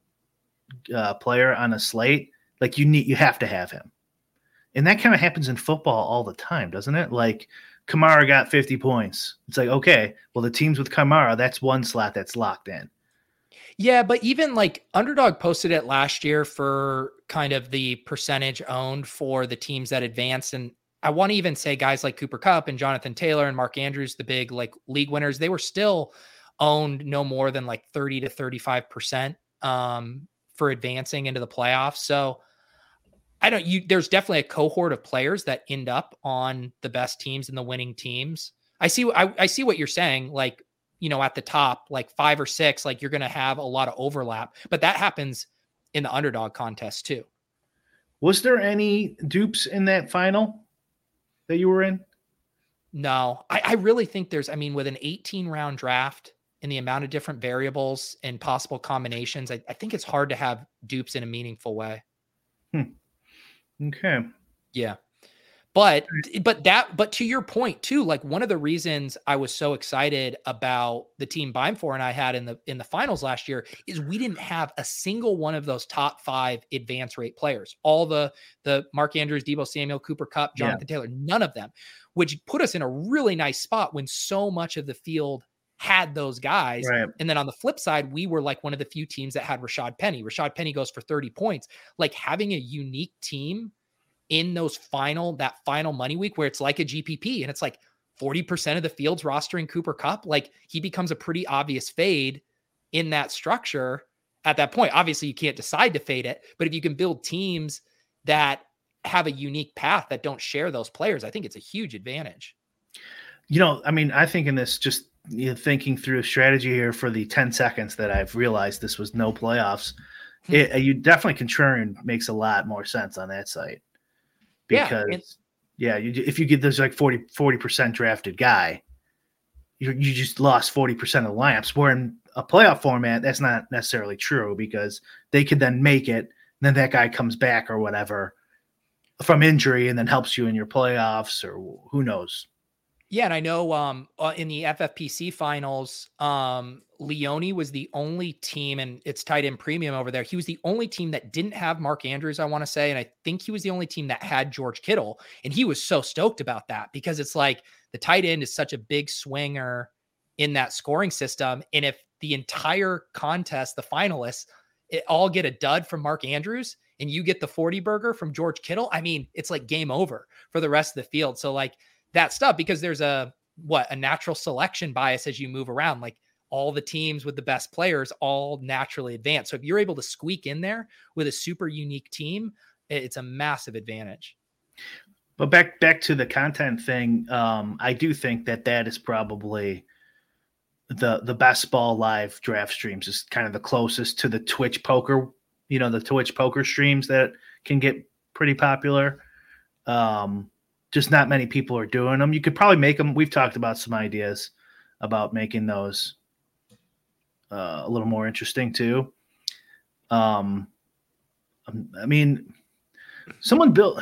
player on a slate, like you have to have him. And that kind of happens in football all the time, doesn't it? Like Kamara got 50 points. It's like, okay, well, the teams with Kamara, that's one slot that's locked in. Yeah, but even like Underdog posted it last year for kind of the percentage owned for the teams that advanced. And I want to even say guys like Cooper Kupp and Jonathan Taylor and Mark Andrews, the big like league winners, they were still owned no more than like 30 to 35% for advancing into the playoffs. So there's definitely a cohort of players that end up on the best teams and the winning teams. I see what you're saying. Like, at the top, like 5 or 6, like you're going to have a lot of overlap, but that happens in the underdog contest too. Was there any dupes in that final that you were in? No, I really think with an 18 round draft and the amount of different variables and possible combinations, I think it's hard to have dupes in a meaningful way. Okay. Yeah. But to your point too, like one of the reasons I was so excited about the team Beimfohr and I had in the finals last year is we didn't have a single one of those top 5 advance rate players. All the Mark Andrews, Deebo Samuel, Cooper Kupp, Jonathan Taylor, none of them, which put us in a really nice spot when so much of the field had those guys. Right. And then on the flip side, we were like one of the few teams that had Rashad Penny. Rashad Penny goes for 30 points. Like having a unique team in that final money week where it's like a GPP and it's like 40% of the field's rostering Cooper Kupp, like he becomes a pretty obvious fade in that structure at that point. Obviously you can't decide to fade it, but if you can build teams that have a unique path that don't share those players, I think it's a huge advantage. I mean, I think in this, just thinking through a strategy here for the 10 seconds that I've realized this was no playoffs, you definitely contrarian makes a lot more sense on that site. Because if you get this like 40% drafted guy, you just lost 40% of the lineups. Where in a playoff format, that's not necessarily true because they could then make it, and then that guy comes back or whatever from injury and then helps you in your playoffs or who knows. Yeah, and I know in the FFPC finals, Leone was the only team, and it's tight end premium over there. He was the only team that didn't have Mark Andrews, I want to say, and I think he was the only team that had George Kittle, and he was so stoked about that because it's like the tight end is such a big swinger in that scoring system, and if the entire contest, the finalists, it all get a dud from Mark Andrews, and you get the 40 burger from George Kittle, I mean, it's like game over for the rest of the field. So like that stuff, because there's a natural selection bias as you move around, like all the teams with the best players all naturally advance. So if you're able to squeak in there with a super unique team, it's a massive advantage. But back to the content thing, I do think that is probably the best ball live draft streams is kind of the closest to the Twitch poker, the Twitch poker streams that can get pretty popular. Just not many people are doing them. You could probably make them. We've talked about some ideas about making those a little more interesting too. I mean, hand build.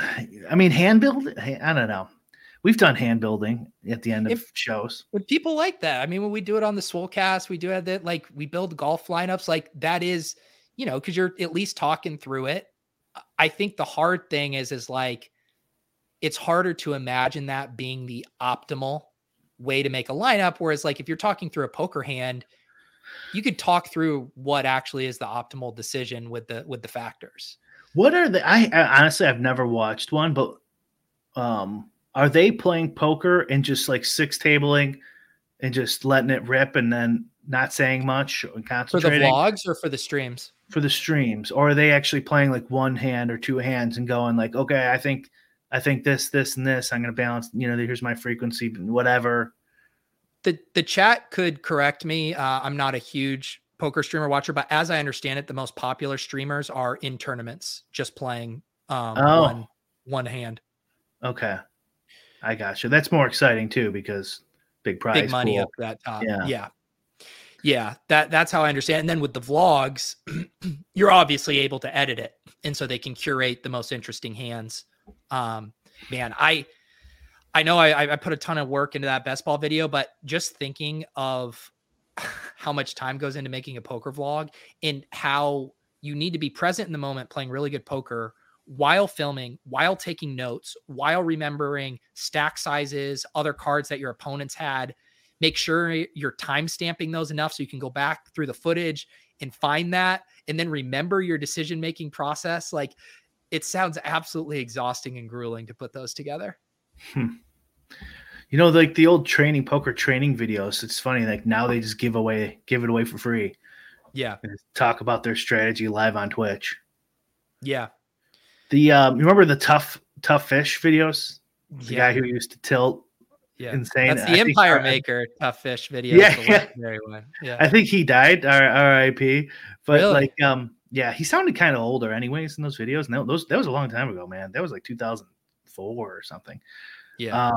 I don't know. We've done hand building at the end of shows. Would people like that? I mean, when we do it on the Swolecast, we do it that, like we build golf lineups like that is, because you're at least talking through it. I think the hard thing is like, it's harder to imagine that being the optimal way to make a lineup. Whereas like, if you're talking through a poker hand, you could talk through what actually is the optimal decision with the factors. What are I honestly, I've never watched one, but are they playing poker and just like six tabling and just letting it rip and then not saying much and concentrating? For the vlogs or for the streams? For the streams. Or are they actually playing like one hand or two hands and going like, okay, I think this, and this, I'm going to balance, here's my frequency, whatever. The chat could correct me. I'm not a huge poker streamer watcher, but as I understand it, the most popular streamers are in tournaments, just playing one hand. Okay. I got you. That's more exciting too, because big prize, big money pool. up that top. Yeah. That's how I understand. And then with the vlogs, you're obviously able to edit it. And so they can curate the most interesting hands. Man, I know I put a ton of work into that best ball video, but just thinking of how much time goes into making a poker vlog and how you need to be present in the moment, playing really good poker while filming, while taking notes, while remembering stack sizes, other cards that your opponents had. Make sure you're time stamping those enough so you can go back through the footage and find that, and then remember your decision-making process. Like, it sounds absolutely exhausting and grueling to put those together. Like the old poker training videos. It's funny. Like now they just give it away for free. Yeah. And talk about their strategy live on Twitch. Yeah. The remember the tough fish videos? The guy who used to tilt. Yeah. Insane. That's the Empire Maker tough fish video. Yeah. I think he died. R.I.P. But really? He sounded kind of older anyways in those videos. No, that was a long time ago, man. That was like 2004 or something. Yeah.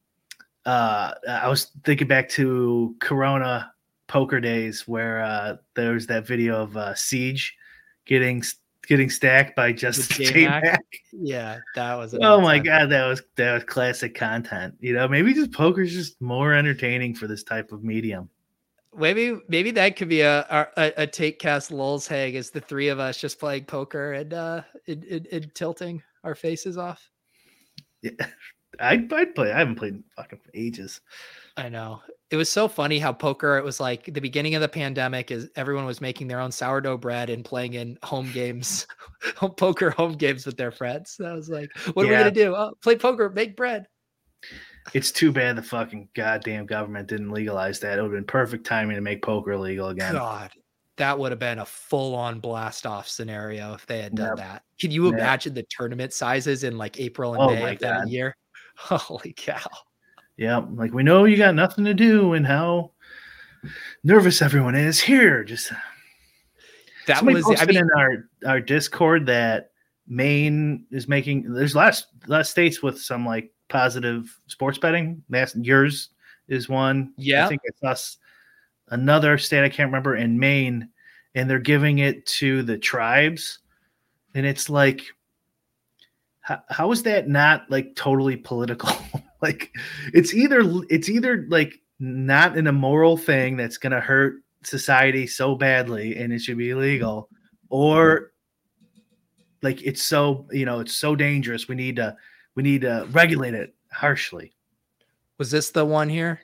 I was thinking back to Corona poker days where there was that video of Siege getting getting stacked by just With J-Mac. J-Mac. Yeah, that was. Oh my god, that was classic content. Maybe just poker's just more entertaining for this type of medium. Maybe that could be a take cast lulz hang as the three of us just playing poker and tilting our faces off. Yeah, I'd play. I haven't played in fucking ages. I know. It was so funny how poker, it was like the beginning of the pandemic is everyone was making their own sourdough bread and playing in home games, poker home games with their friends. So I was like, what are we going to do? Oh, play poker, make bread. It's too bad the fucking goddamn government didn't legalize that. It would have been perfect timing to make poker illegal again. God, that would have been a full-on blast-off scenario if they had done that. Can you imagine the tournament sizes in like April and May of that year? Holy cow. Yeah, like we know you got nothing to do and how nervous everyone is here. Just that was in our Discord that Maine is making. There's a lot of states with some like positive sports betting. Yours is one. Yeah, I think it's us. Another state I can't remember in Maine, and they're giving it to the tribes, and it's like, how is that not like totally political? Like it's either like not an immoral thing that's going to hurt society so badly and it should be illegal, or like it's so dangerous we need to regulate it harshly. Was this the one here?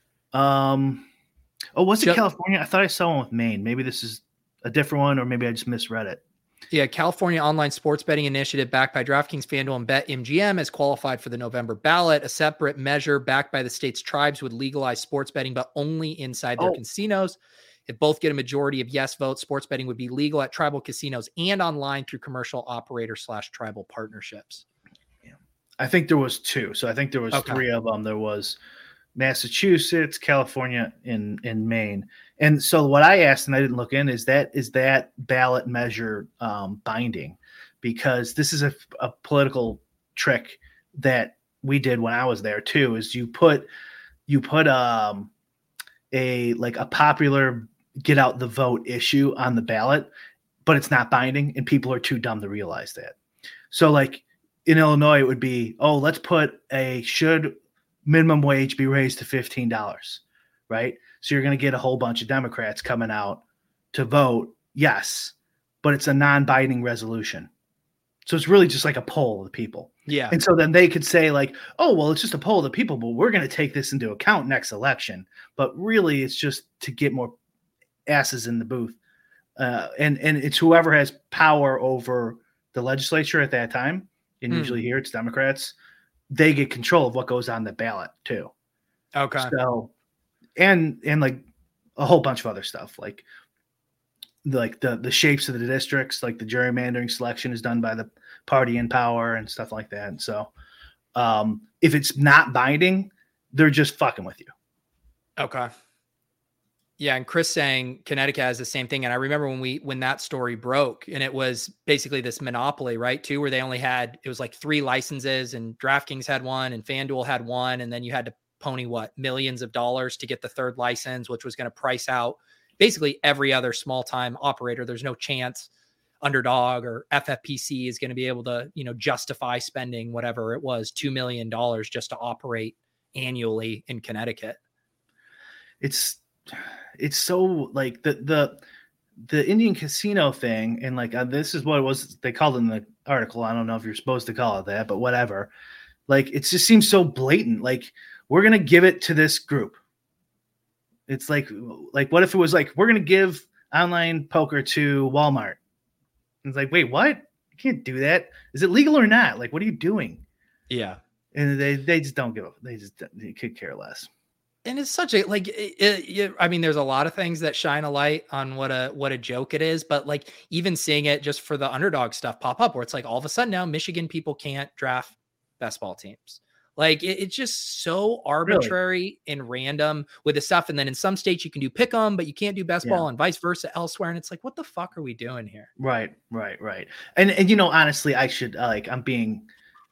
Was it California? I thought I saw one with Maine. Maybe this is a different one, or maybe I just misread it. Yeah, California Online Sports Betting Initiative backed by DraftKings, FanDuel, and BetMGM has qualified for the November ballot. A separate measure backed by the state's tribes would legalize sports betting, but only inside their casinos. If both get a majority of yes votes, sports betting would be legal at tribal casinos and online through commercial operator/tribal partnerships. Yeah. I think there was two. So I think there was three of them. There was Massachusetts, California, and Maine. And so what I asked, and I didn't look in, is that ballot measure binding? Because this is a political trick that we did when I was there too. Is you put a popular get out the vote issue on the ballot, but it's not binding, and people are too dumb to realize that. So like in Illinois, it would be, let's put should minimum wage be raised to $15, right? So you're going to get a whole bunch of Democrats coming out to vote yes, but it's a non-binding resolution. So it's really just like a poll of the people. Yeah. And so then they could say like, it's just a poll of the people, but we're going to take this into account next election. But really it's just to get more asses in the booth. And it's whoever has power over the legislature at that time. And usually here it's Democrats. They get control of what goes on the ballot too. Okay. So, and like a whole bunch of other stuff, like the shapes of the districts, like the gerrymandering selection is done by the party in power and stuff like that. And so, if it's not binding, they're just fucking with you. Okay. Yeah. And Chris saying Connecticut has the same thing. And I remember when that story broke, and it was basically this monopoly, right? Too, where they only had, it was like 3 licenses, and DraftKings had one and FanDuel had one. And then you had to pony millions of dollars to get the third license, which was going to price out basically every other small time operator. There's no chance Underdog or FFPC is going to be able to, justify spending whatever it was, $2 million just to operate annually in Connecticut. It's so like the Indian casino thing. And like, this is what it was. They called it in the article. I don't know if you're supposed to call it that, but whatever. Like, it just seems so blatant. Like, we're going to give it to this group. It's like, what if it was like, we're going to give online poker to Walmart? It's like, wait, what? You can't do that. Is it legal or not? Like, what are you doing? Yeah. And they just don't give up. They could care less. And it's such a, like, I mean, there's a lot of things that shine a light on what a joke it is, but like even seeing it just for the Underdog stuff pop up where it's like all of a sudden now Michigan people can't draft best ball teams. Like it's just so arbitrary and random with the stuff. And then in some states you can do pick 'em, but you can't do best ball and vice versa elsewhere. And it's like, what the fuck are we doing here? Right. And honestly, I should I'm being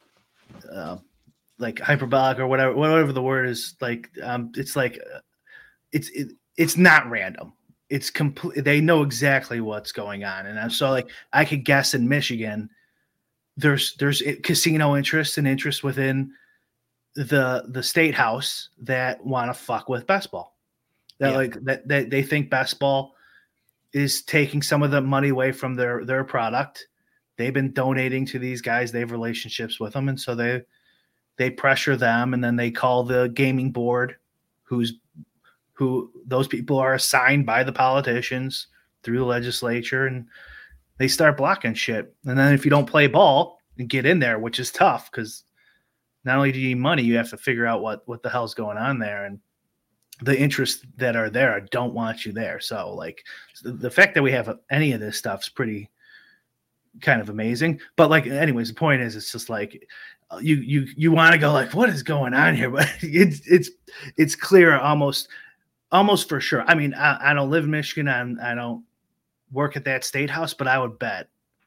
like hyperbolic or whatever the word is. Like it's like it's not random. it's complete. They know exactly what's going on, and so like I could guess in Michigan, there's casino interest and interest within the state house that want to fuck with best ball. That they think best ball is taking some of the money away from their product. They've been donating to these guys. They have relationships with them, and so they pressure them, and then they call the gaming board, who those people are assigned by the politicians through the legislature, and they start blocking shit. And then if you don't play ball and get in there, which is tough because not only do you need money, you have to figure out what the hell's going on there. And the interests that are there don't want you there. So like the fact that we have any of this stuff is pretty kind of amazing. But like, anyways, the point is, it's just like you want to go like, what is going on here? But it's clear almost for sure. I mean, I don't live in Michigan. I don't work at that state house, but I would bet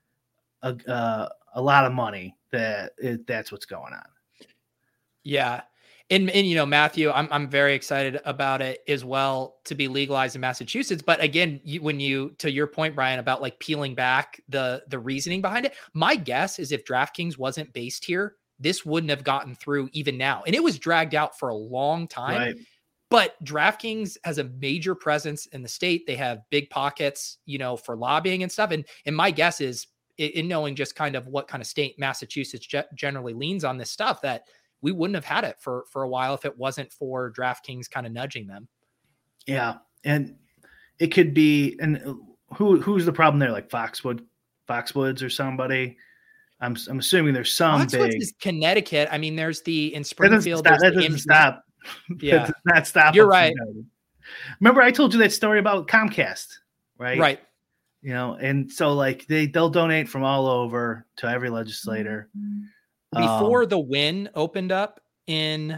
a lot of money that's what's going on. Yeah. And Matthew, I'm very excited about it as well to be legalized in Massachusetts. But again, to your point, Brian, about like peeling back the reasoning behind it, my guess is if DraftKings wasn't based here, this wouldn't have gotten through even now. And it was dragged out for a long time. Right. But DraftKings has a major presence in the state. They have big pockets, for lobbying and stuff. And my guess is, in knowing just kind of what kind of state Massachusetts generally leans on this stuff, that we wouldn't have had it for a while if it wasn't for DraftKings kind of nudging them. Yeah. And it could be, and who's the problem there? Like Foxwoods or somebody. I'm assuming there's some Foxwoods big. Is Connecticut. I mean, there's the in Springfield. That doesn't stop. Yeah. That does not stop. You're right. Remember I told you that story about Comcast, right? Right. And so like they'll donate from all over to every legislator. Before the Wynn opened up in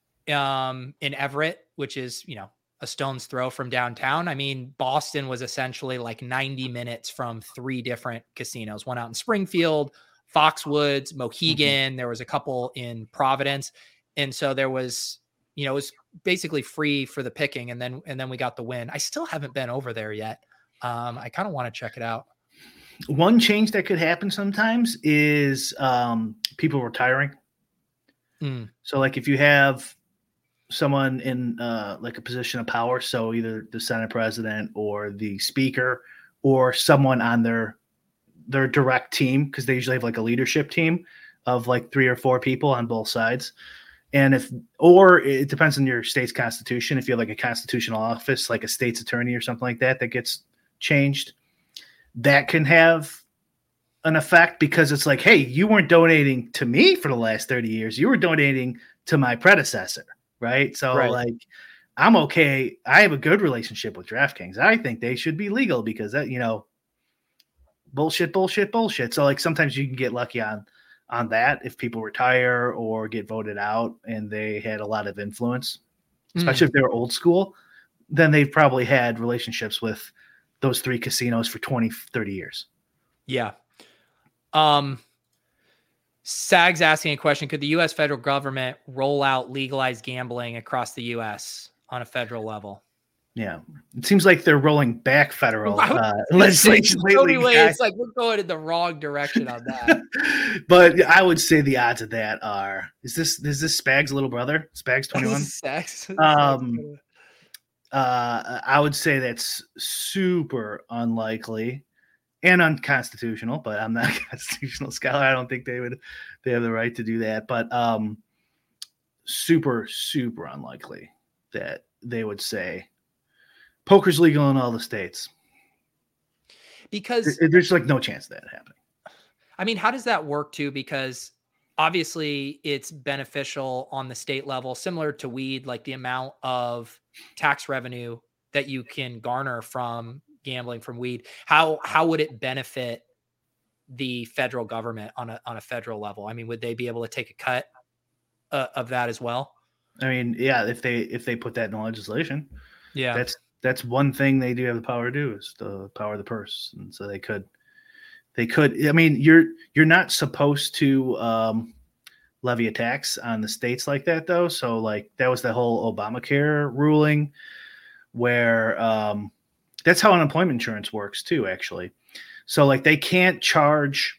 Everett, which is, a stone's throw from downtown. I mean, Boston was essentially like 90 minutes from 3 different casinos, one out in Springfield, Foxwoods, Mohegan. Mm-hmm. There was a couple in Providence. And so there was, it was basically free for the picking. And then we got the Wynn. I still haven't been over there yet. I kind of want to check it out. One change that could happen sometimes is people retiring. So like if you have someone in like a position of power, so either the Senate president or the speaker or someone on their direct team, because they usually have like a leadership team of like 3 or 4 people on both sides. And it depends on your state's constitution. If you have like a constitutional office, like a state's attorney or something like that gets changed, that can have an effect, because it's like, hey, you weren't donating to me for the last 30 years. You were donating to my predecessor. Right. So like, I'm okay. I have a good relationship with DraftKings. I think they should be legal because that, bullshit. So like sometimes you can get lucky on that if people retire or get voted out and they had a lot of influence, especially if they were old school, then they've probably had relationships with those 3 casinos for 20, 30 years. Yeah. Sag's asking a question. Could the U.S. federal government roll out legalized gambling across the U.S. on a federal level? Yeah. It seems like they're rolling back federal legislation lately. It's like we're going in the wrong direction on that. But I would say the odds of that are, is this Spag's little brother? Spag's 21? I would say that's super unlikely and unconstitutional, but I'm not a constitutional scholar. I don't think they have the right to do that, but super, super unlikely that they would say poker's legal in all the states. Because there's like no chance of that happening. I mean, how does that work too? Because obviously it's beneficial on the state level, similar to weed, like the amount of tax revenue that you can garner from gambling from weed. How would it benefit the federal government on a federal level? I mean, would they be able to take a cut of that as well? I mean, yeah, if they put that in legislation, yeah, that's one thing they do have the power to do, is the power of the purse. And so they could, I mean, you're not supposed to levy a tax on the states like that though. So like that was the whole Obamacare ruling where That's how unemployment insurance works too, actually. So like they can't charge,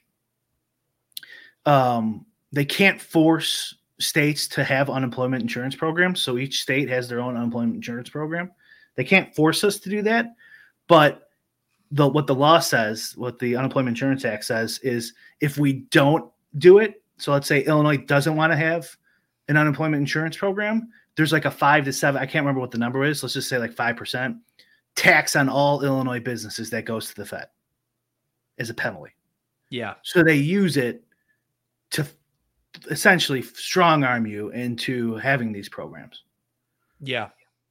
they can't force states to have unemployment insurance programs. So each state has their own unemployment insurance program. They can't force us to do that. But what the law says, what the Unemployment Insurance Act says, is if we don't do it, so let's say Illinois doesn't want to have an unemployment insurance program, there's like a 5 to 7, I can't remember what the number is. Let's just say like 5% tax on all Illinois businesses that goes to the Fed as a penalty. Yeah. So they use it to essentially strong arm you into having these programs. Yeah.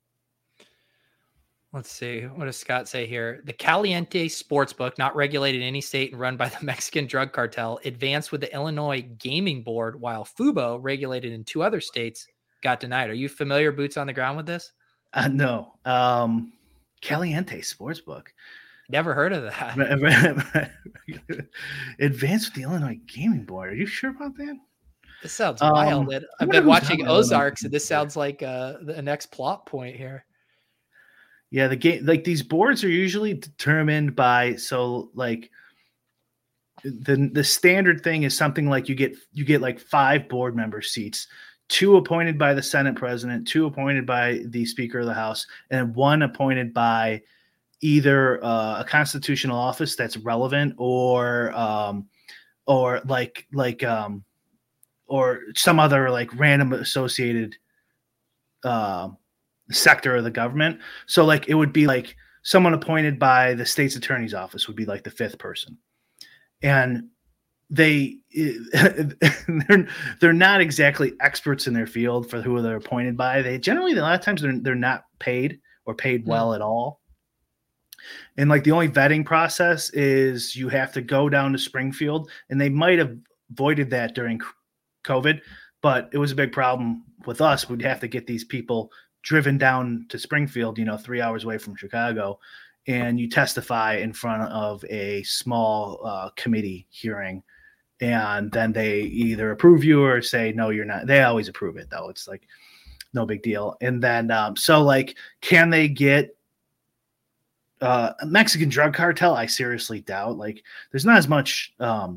Let's see. What does Scott say here? The Caliente Sportsbook, not regulated in any state and run by the Mexican drug cartel, advanced with the Illinois Gaming Board, while Fubo, regulated in 2 other states, got denied. Are you familiar, boots on the ground, with this? No. Caliente Sportsbook. Never heard of that. Advanced with the Illinois Gaming Board. Are you sure about that? This sounds wild. I've been watching Ozarks, and this sounds like the next plot point here. Yeah, the game, like these boards are usually determined by, so like the standard thing is something like you get like 5 board member seats, 2 appointed by the Senate president, 2 appointed by the Speaker of the House, and 1 appointed by either a constitutional office that's relevant or some other like random associated sector of the government. So like it would be like someone appointed by the state's attorney's office would be like the 5th person. And they're not exactly experts in their field for who they're appointed by. They generally, a lot of times they're not paid or paid well at all. And like the only vetting process is you have to go down to Springfield, and they might have avoided that during COVID, but it was a big problem with us. We'd have to get these people driven down to Springfield, 3 hours away from Chicago, and you testify in front of a small committee hearing, and then they either approve you or say, no, you're not. They always approve it, though. It's like no big deal. And then, so like, can they get a Mexican drug cartel? I seriously doubt. Like, there's not as much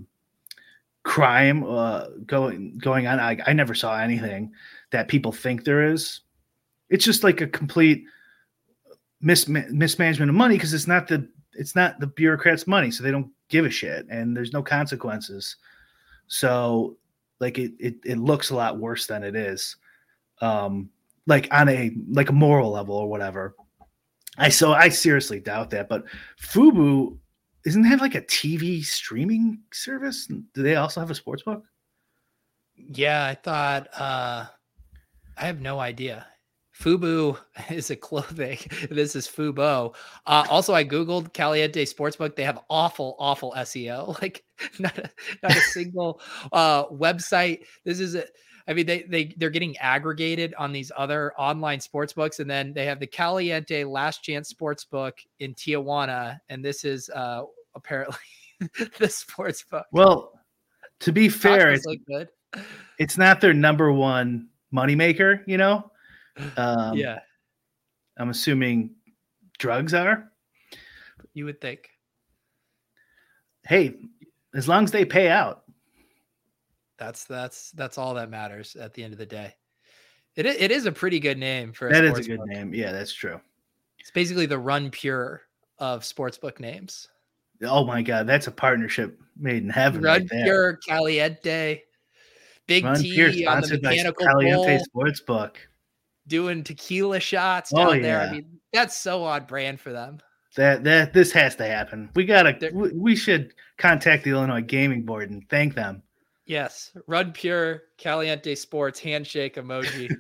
crime going on. I never saw anything that people think there is. It's just like a complete mismanagement of money, because it's not the bureaucrats' money, so they don't give a shit, and there's no consequences. So like it looks a lot worse than it is, like on a moral level or whatever. I seriously doubt that. But Fubo, isn't that like a TV streaming service? Do they also have a sports book? Yeah, I thought I have no idea. Fubo is a clothing. This is Fubo. Also, I Googled Caliente Sportsbook. They have awful SEO. Like not a single website. This is they're getting aggregated on these other online sports books. And then they have the Caliente Last Chance Sportsbook in Tijuana. And this is apparently the sports book. Well, to be fair, it's not their number one moneymaker, yeah, I'm assuming drugs are. You would think. Hey, as long as they pay out, that's all that matters at the end of the day. It is a pretty good name for that. Is a good name. Yeah, that's true. It's basically the Run Pure of sportsbook names. Oh my God, that's a partnership made in heaven. Run Pure, Caliente, Big Run T Pure, on the mechanical Caliente Sportsbook. Doing tequila shots down there. Yeah. I mean, that's so on brand for them. That this has to happen. We should contact the Illinois Gaming Board and thank them. Yes, Run Pure, Caliente Sports, handshake emoji.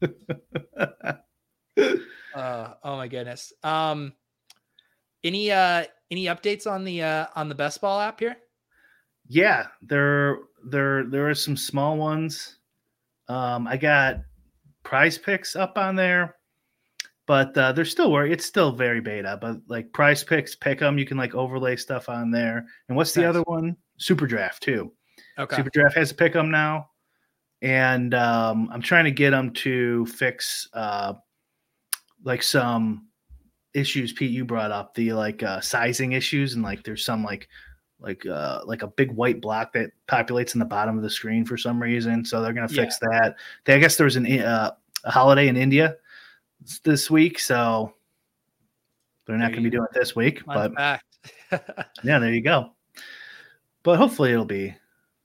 Oh my goodness. Any updates on the Best Ball app here? Yeah, there are some small ones. I got Prize Picks up on there, but they're still it's still very beta. But like Prize Picks, Pick'em, you can like overlay stuff on there. And what's the other one? Super Draft too. Okay. Super Draft has a Pick'em now, and I'm trying to get them to fix like some issues, Pete, you brought up, the sizing issues, and like there's some like a big white block that populates in the bottom of the screen for some reason. So they're gonna fix that. I guess there was a holiday in India this week, so they're not gonna be doing it this week. But yeah, there you go. But hopefully it'll be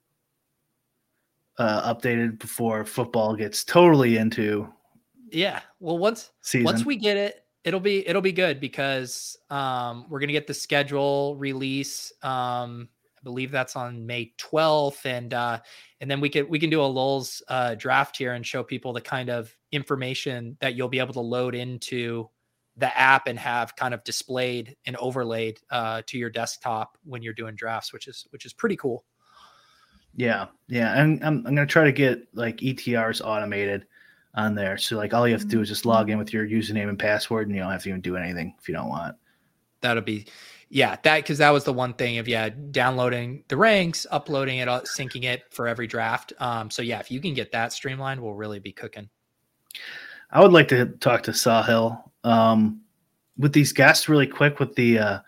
updated before football gets totally into. Yeah. Well, once we get it, it'll be good because we're gonna get the schedule release. I believe that's on May 12th, and then we can do a Lulz draft here and show people the kind of information that you'll be able to load into the app and have kind of displayed and overlaid to your desktop when you're doing drafts, which is pretty cool. Yeah. And I'm gonna try to get like ETRs automated on there. So like all you have to do is just log in with your username and password, and you don't have to even do anything if you don't want. That'll be, because that was the one thing of downloading the ranks, uploading it, syncing it for every draft. So if you can get that streamlined, we'll really be cooking. I would like to talk to Sahil with these guests really quick. With the,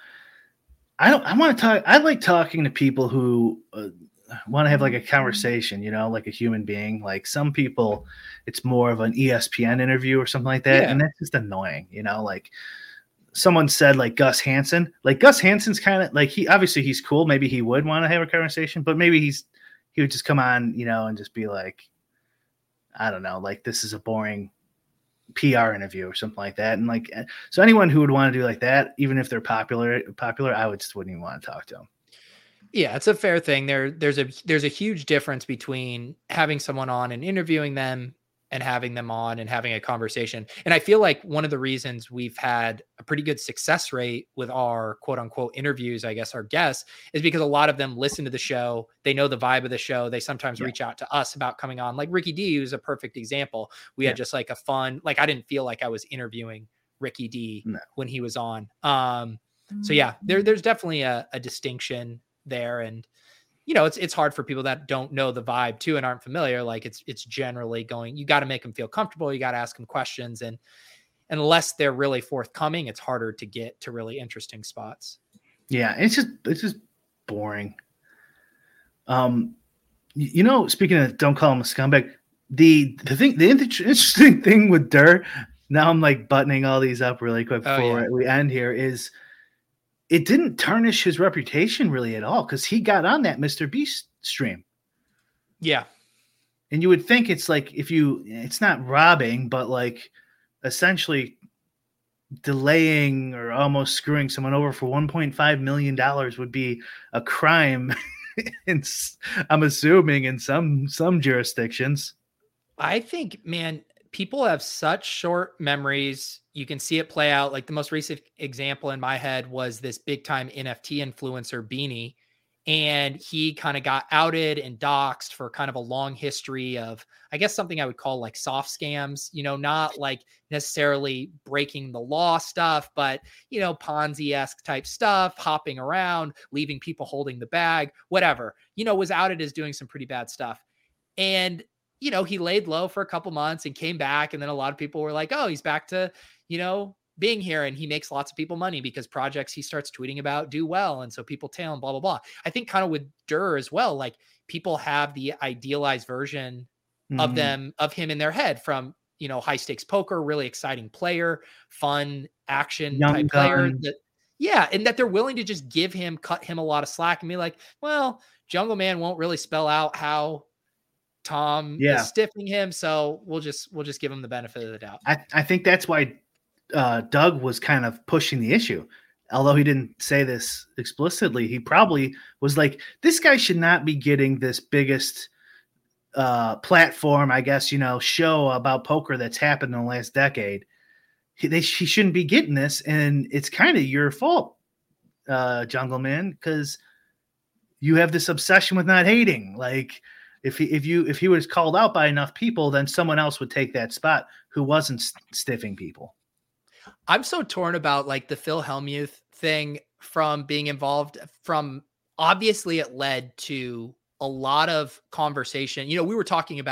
I like talking to people who want to have like a conversation, like a human being. Like some people, it's more of an ESPN interview or something like that, and that's just annoying. Like someone said, like Gus Hansen. Like Gus Hansen's kind of like he's cool. Maybe he would want to have a conversation, but maybe he would just come on, and just be like, I don't know, like this is a boring PR interview or something like that. And like, so anyone who would want to do like that, even if they're popular, I wouldn't even want to talk to them. Yeah, it's a fair thing. There's a huge difference between having someone on and interviewing them and having them on and having a conversation. And I feel like one of the reasons we've had a pretty good success rate with our quote unquote interviews, I guess our guests, is because a lot of them listen to the show. They know the vibe of the show. They sometimes reach out to us about coming on. Like Ricky D, who's a perfect example. We had just like a fun, like I didn't feel like I was interviewing Ricky D when he was on. So there's definitely a distinction there. And it's hard for people that don't know the vibe too and aren't familiar. Like it's generally going, you got to make them feel comfortable. You got to ask them questions, and unless they're really forthcoming, it's harder to get to really interesting spots. Yeah, it's just boring. Speaking of don't call him a scumbag, the interesting thing with Durr. Now I'm like buttoning all these up really quick before we end here is. It didn't tarnish his reputation really at all because he got on that Mr. Beast stream. Yeah. And you would think it's like it's not robbing, but like essentially delaying or almost screwing someone over for $1.5 million would be a crime. I'm assuming in some jurisdictions. I think, man, people have such short memories. You can see it play out. Like the most recent example in my head was this big time NFT influencer Beanie. And he kind of got outed and doxxed for kind of a long history of, I guess, something I would call like soft scams, not like necessarily breaking the law stuff, but, Ponzi-esque type stuff, hopping around, leaving people holding the bag, whatever, was outed as doing some pretty bad stuff. And he laid low for a couple months and came back. And then a lot of people were like, oh, he's back to, being here. And he makes lots of people money because projects he starts tweeting about do well. And so people tail him, blah, blah, blah. I think kind of with Durr as well, like people have the idealized version of him in their head from, high stakes poker, really exciting player, fun action type player. And that they're willing to just cut him a lot of slack and be like, well, Jungle Man won't really spell out how Tom is stiffing him, so we'll just give him the benefit of the doubt. I think that's why Doug was kind of pushing the issue. Although he didn't say this explicitly, he probably was like, this guy should not be getting this biggest platform, I guess, show about poker that's happened in the last decade. He shouldn't be getting this, and it's kind of your fault, Jungle Man, because you have this obsession with not hating. Like, if he was called out by enough people, then someone else would take that spot who wasn't stiffing people. I'm so torn about like the Phil Hellmuth thing from being involved. From obviously it led to a lot of conversation. We were talking about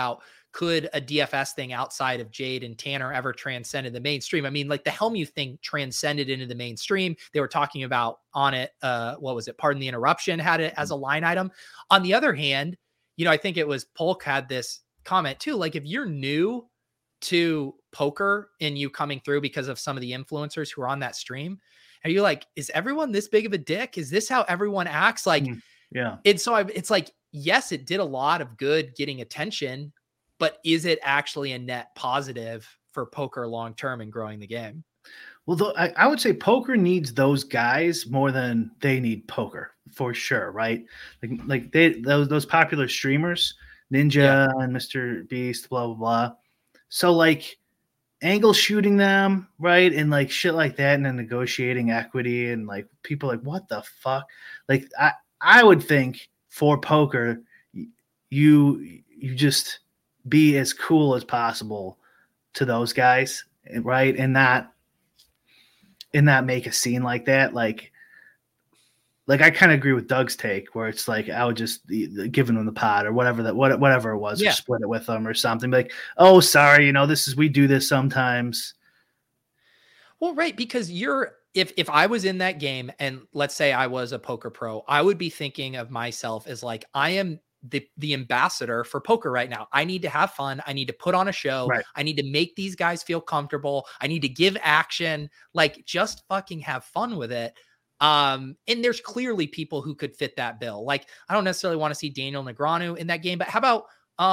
could a DFS thing outside of Jade and Tanner ever transcend in the mainstream? I mean, like the Hellmuth thing transcended into the mainstream. They were talking about on it. What was it? Pardon the Interruption had it as a line item. On the other hand, I think it was Polk had this comment too. Like if you're new to poker and you coming through because of some of the influencers who are on that stream, are you like, is everyone this big of a dick? Is this how everyone acts? Like, yeah. And so it's like, yes, it did a lot of good getting attention, but is it actually a net positive for poker long-term and growing the game? Well, I would say poker needs those guys more than they need poker for sure. Right. Like those popular streamers, Ninja and Mr. Beast, blah, blah, blah. So like angle shooting them, right? And like shit like that, and then negotiating equity and like people like, what the fuck? Like I would think for poker, you just be as cool as possible to those guys, right? And not make a scene like that. Like I kind of agree with Doug's take where it's like, I would just give them the pot or whatever whatever it was, or split it with them or something. Like, oh, sorry, we do this sometimes. Well, right. Because if I was in that game and let's say I was a poker pro, I would be thinking of myself as like, I am the ambassador for poker right now. I need to have fun. I need to put on a show. Right. I need to make these guys feel comfortable. I need to give action, like just fucking have fun with it. And there's clearly people who could fit that bill. Like, I don't necessarily want to see Daniel Negreanu in that game, but how about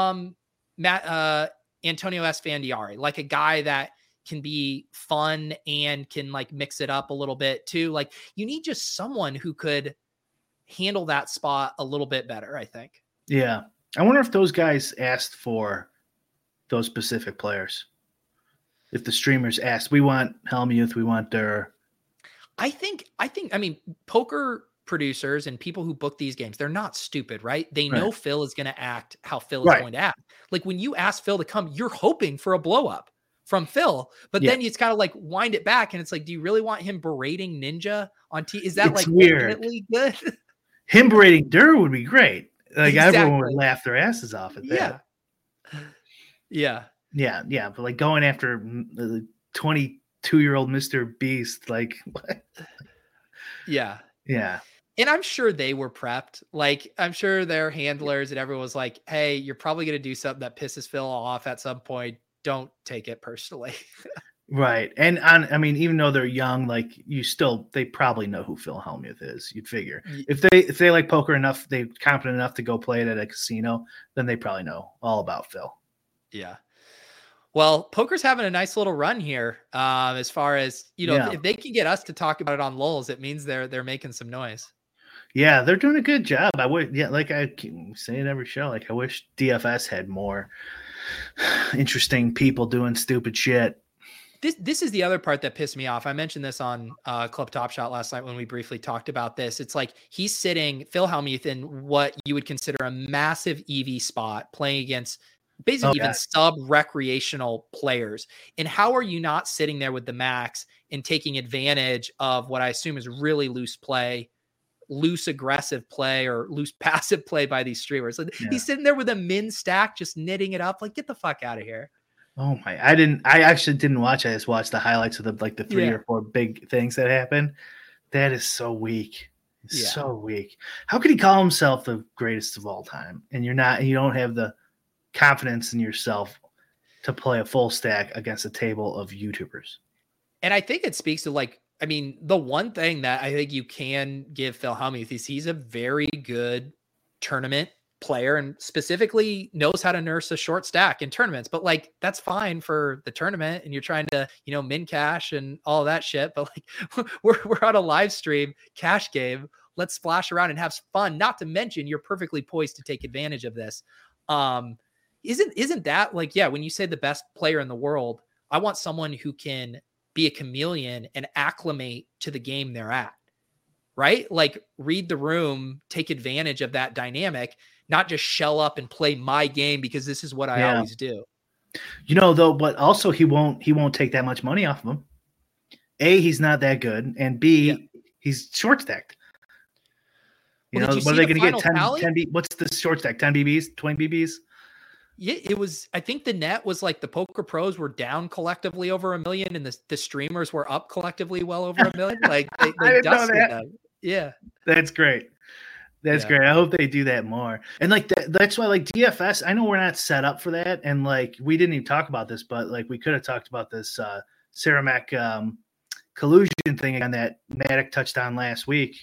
Antonio Esfandiari, like a guy that can be fun and can like mix it up a little bit too. Like you need just someone who could handle that spot a little bit better, I think. Yeah. I wonder if those guys asked for those specific players. If the streamers asked, we want Hellmuth, we want Durr. I mean, poker producers and people who book these games, they're not stupid, right? They know Phil is going to act how Phil is going to act. Like when you ask Phil to come, you're hoping for a blow up from Phil, but then it's kind of like wind it back. And it's like, do you really want him berating Ninja on T? Is that it's like weird? Good? Him berating Durr would be great. Like everyone would laugh their asses off at that. Yeah. But like going after the 22-year-old Mr. Beast, like what? Yeah. And I'm sure they were prepped. Like I'm sure their handlers and everyone was like, hey, you're probably going to do something that pisses Phil off at some point. Don't take it personally. Right. And I mean, even though they're young, like they probably know who Phil Hellmuth is. You'd figure if they like poker enough, they're confident enough to go play it at a casino, then they probably know all about Phil. Yeah. Well, poker's having a nice little run here. As far as, if they can get us to talk about it on Lulz, it means they're making some noise. Yeah, they're doing a good job. Like I keep saying every show, like I wish DFS had more interesting people doing stupid shit. This is the other part that pissed me off. I mentioned this on Club Top Shot last night when we briefly talked about this. It's like he's sitting Phil Hellmuth in what you would consider a massive EV spot, playing against basically even sub-recreational players. And how are you not sitting there with the max and taking advantage of what I assume is really loose play, loose aggressive play, or loose passive play by these streamers? Like, he's sitting there with a min stack, just knitting it up. Like, get the fuck out of here. Oh my! I actually didn't watch. I just watched the highlights of the 3 or 4 big things that happened. That is so weak. So weak. How could he call himself the greatest of all time? And you don't have the confidence in yourself to play a full stack against a table of YouTubers. And I think it speaks to the one thing that I think you can give Phil Hellmuth is he's a very good tournament player and specifically knows how to nurse a short stack in tournaments. But like, that's fine for the tournament and you're trying to, min cash and all that shit. But like we're on a live stream cash game. Let's splash around and have fun. Not to mention you're perfectly poised to take advantage of this. Isn't that like, when you say the best player in the world, I want someone who can be a chameleon and acclimate to the game they're at, right? Like read the room, take advantage of that dynamic, not just shell up and play my game because this is what I always do. Though, but also he won't take that much money off of him. A, he's not that good, and B, he's short stacked. What are they going to get? 10 B? What's the short stack? 10 BBs, 20 BBs? Yeah, it was. I think the net was like the poker pros were down collectively over 1 million, and the streamers were up collectively well over 1 million. Like they dusted them. Yeah, that's great. That's great. I hope they do that more. And like that's why like DFS. I know we're not set up for that, and like we didn't even talk about this, but like we could have talked about this Ceramac collusion thing on that Matic touchdown last week.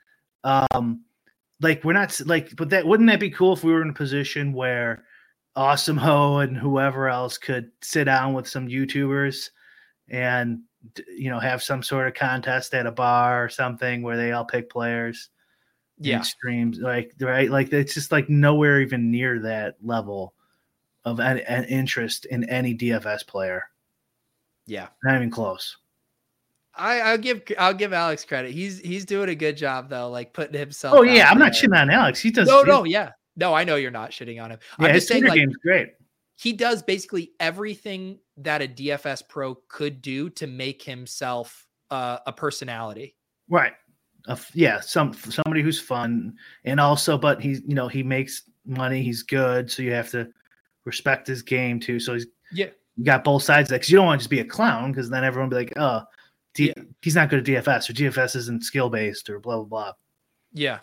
Like we're not like, but that wouldn't that be cool if we were in a position where Awesome Ho and whoever else could sit down with some YouTubers and, you know, have some sort of contest at a bar or something where they all pick players. Yeah. Streams like, right. Like it's just like nowhere even near that level of an interest in any DFS player. Yeah. Not even close. I'll give Alex credit. He's doing a good job though. Like putting himself. Oh yeah. I'm not shitting on Alex. He does. No. Yeah. No, I know you're not shitting on him. Yeah, I'm his just saying, like, game's great. He does basically everything that a DFS pro could do to make himself a personality. Right. Somebody who's fun, and also, but he's, you know, he makes money. He's good, so you have to respect his game too. So you got both sides of that, because you don't want to just be a clown, because then everyone will be like, oh, he's not good at DFS, or DFS isn't skill based, or blah blah blah. Yeah.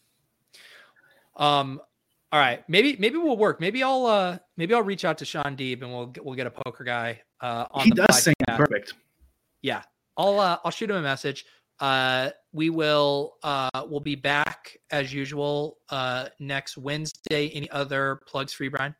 All right, maybe we'll work. Maybe I'll reach out to Sean Deeb and we'll get a poker guy on he the podcast. He does sing perfect. Yeah, I'll shoot him a message. We'll be back as usual next Wednesday. Any other plugs for you, Brian?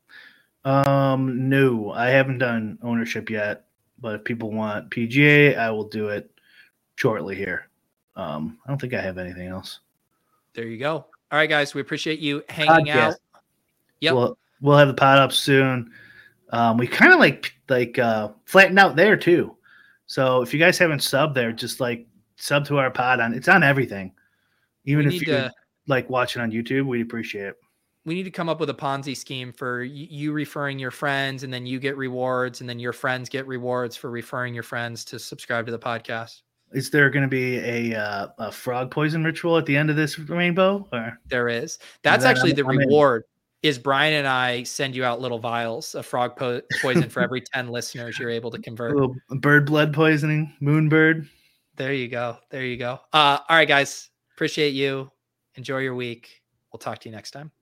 No, I haven't done ownership yet, but if people want PGA, I will do it shortly here. I don't think I have anything else. There you go. All right, guys, we appreciate you hanging out. Yep. We'll have the pod up soon. We kind of like flattened out there too. So if you guys haven't subbed there, just like sub to our pod it's on everything. Even if you're like watching on YouTube, we'd appreciate it. We need to come up with a Ponzi scheme for you referring your friends, and then you get rewards, and then your friends get rewards for referring your friends to subscribe to the podcast. Is there going to be a frog poison ritual at the end of this rainbow? Or? There is. That's actually the reward. Is Brian and I send you out little vials of frog poison for every 10 listeners you're able to convert. A little bird blood poisoning, moonbird. There you go. All right, guys. Appreciate you. Enjoy your week. We'll talk to you next time.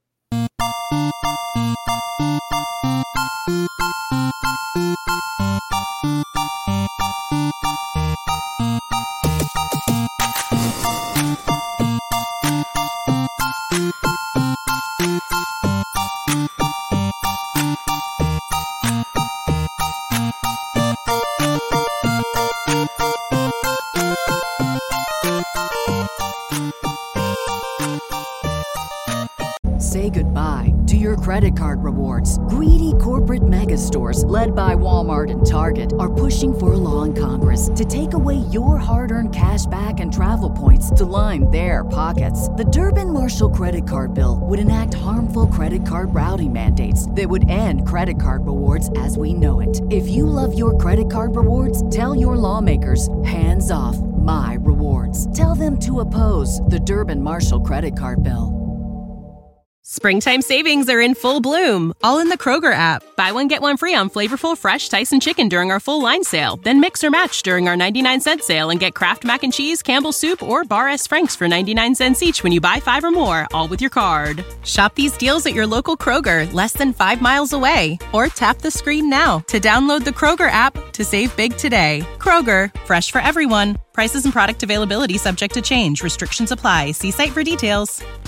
Say goodbye to your credit card rewards. Greedy corporate mega stores, led by Walmart and Target, are pushing for a law in Congress to take away your hard-earned cash back and travel points to line their pockets. The Durbin-Marshall credit card bill would enact harmful credit card routing mandates that would end credit card rewards as we know it. If you love your credit card rewards, tell your lawmakers, hands off my rewards. Tell them to oppose the Durbin-Marshall credit card bill. Springtime savings are in full bloom, all in the Kroger app. Buy one, get one free on flavorful, fresh Tyson chicken during our full line sale. Then mix or match during our 99-cent sale and get Kraft Mac and Cheese, Campbell's Soup, or Bar S. Frank's for 99 cents each when you buy 5 or more, all with your card. Shop these deals at your local Kroger, less than 5 miles away. Or tap the screen now to download the Kroger app to save big today. Kroger, fresh for everyone. Prices and product availability subject to change. Restrictions apply. See site for details.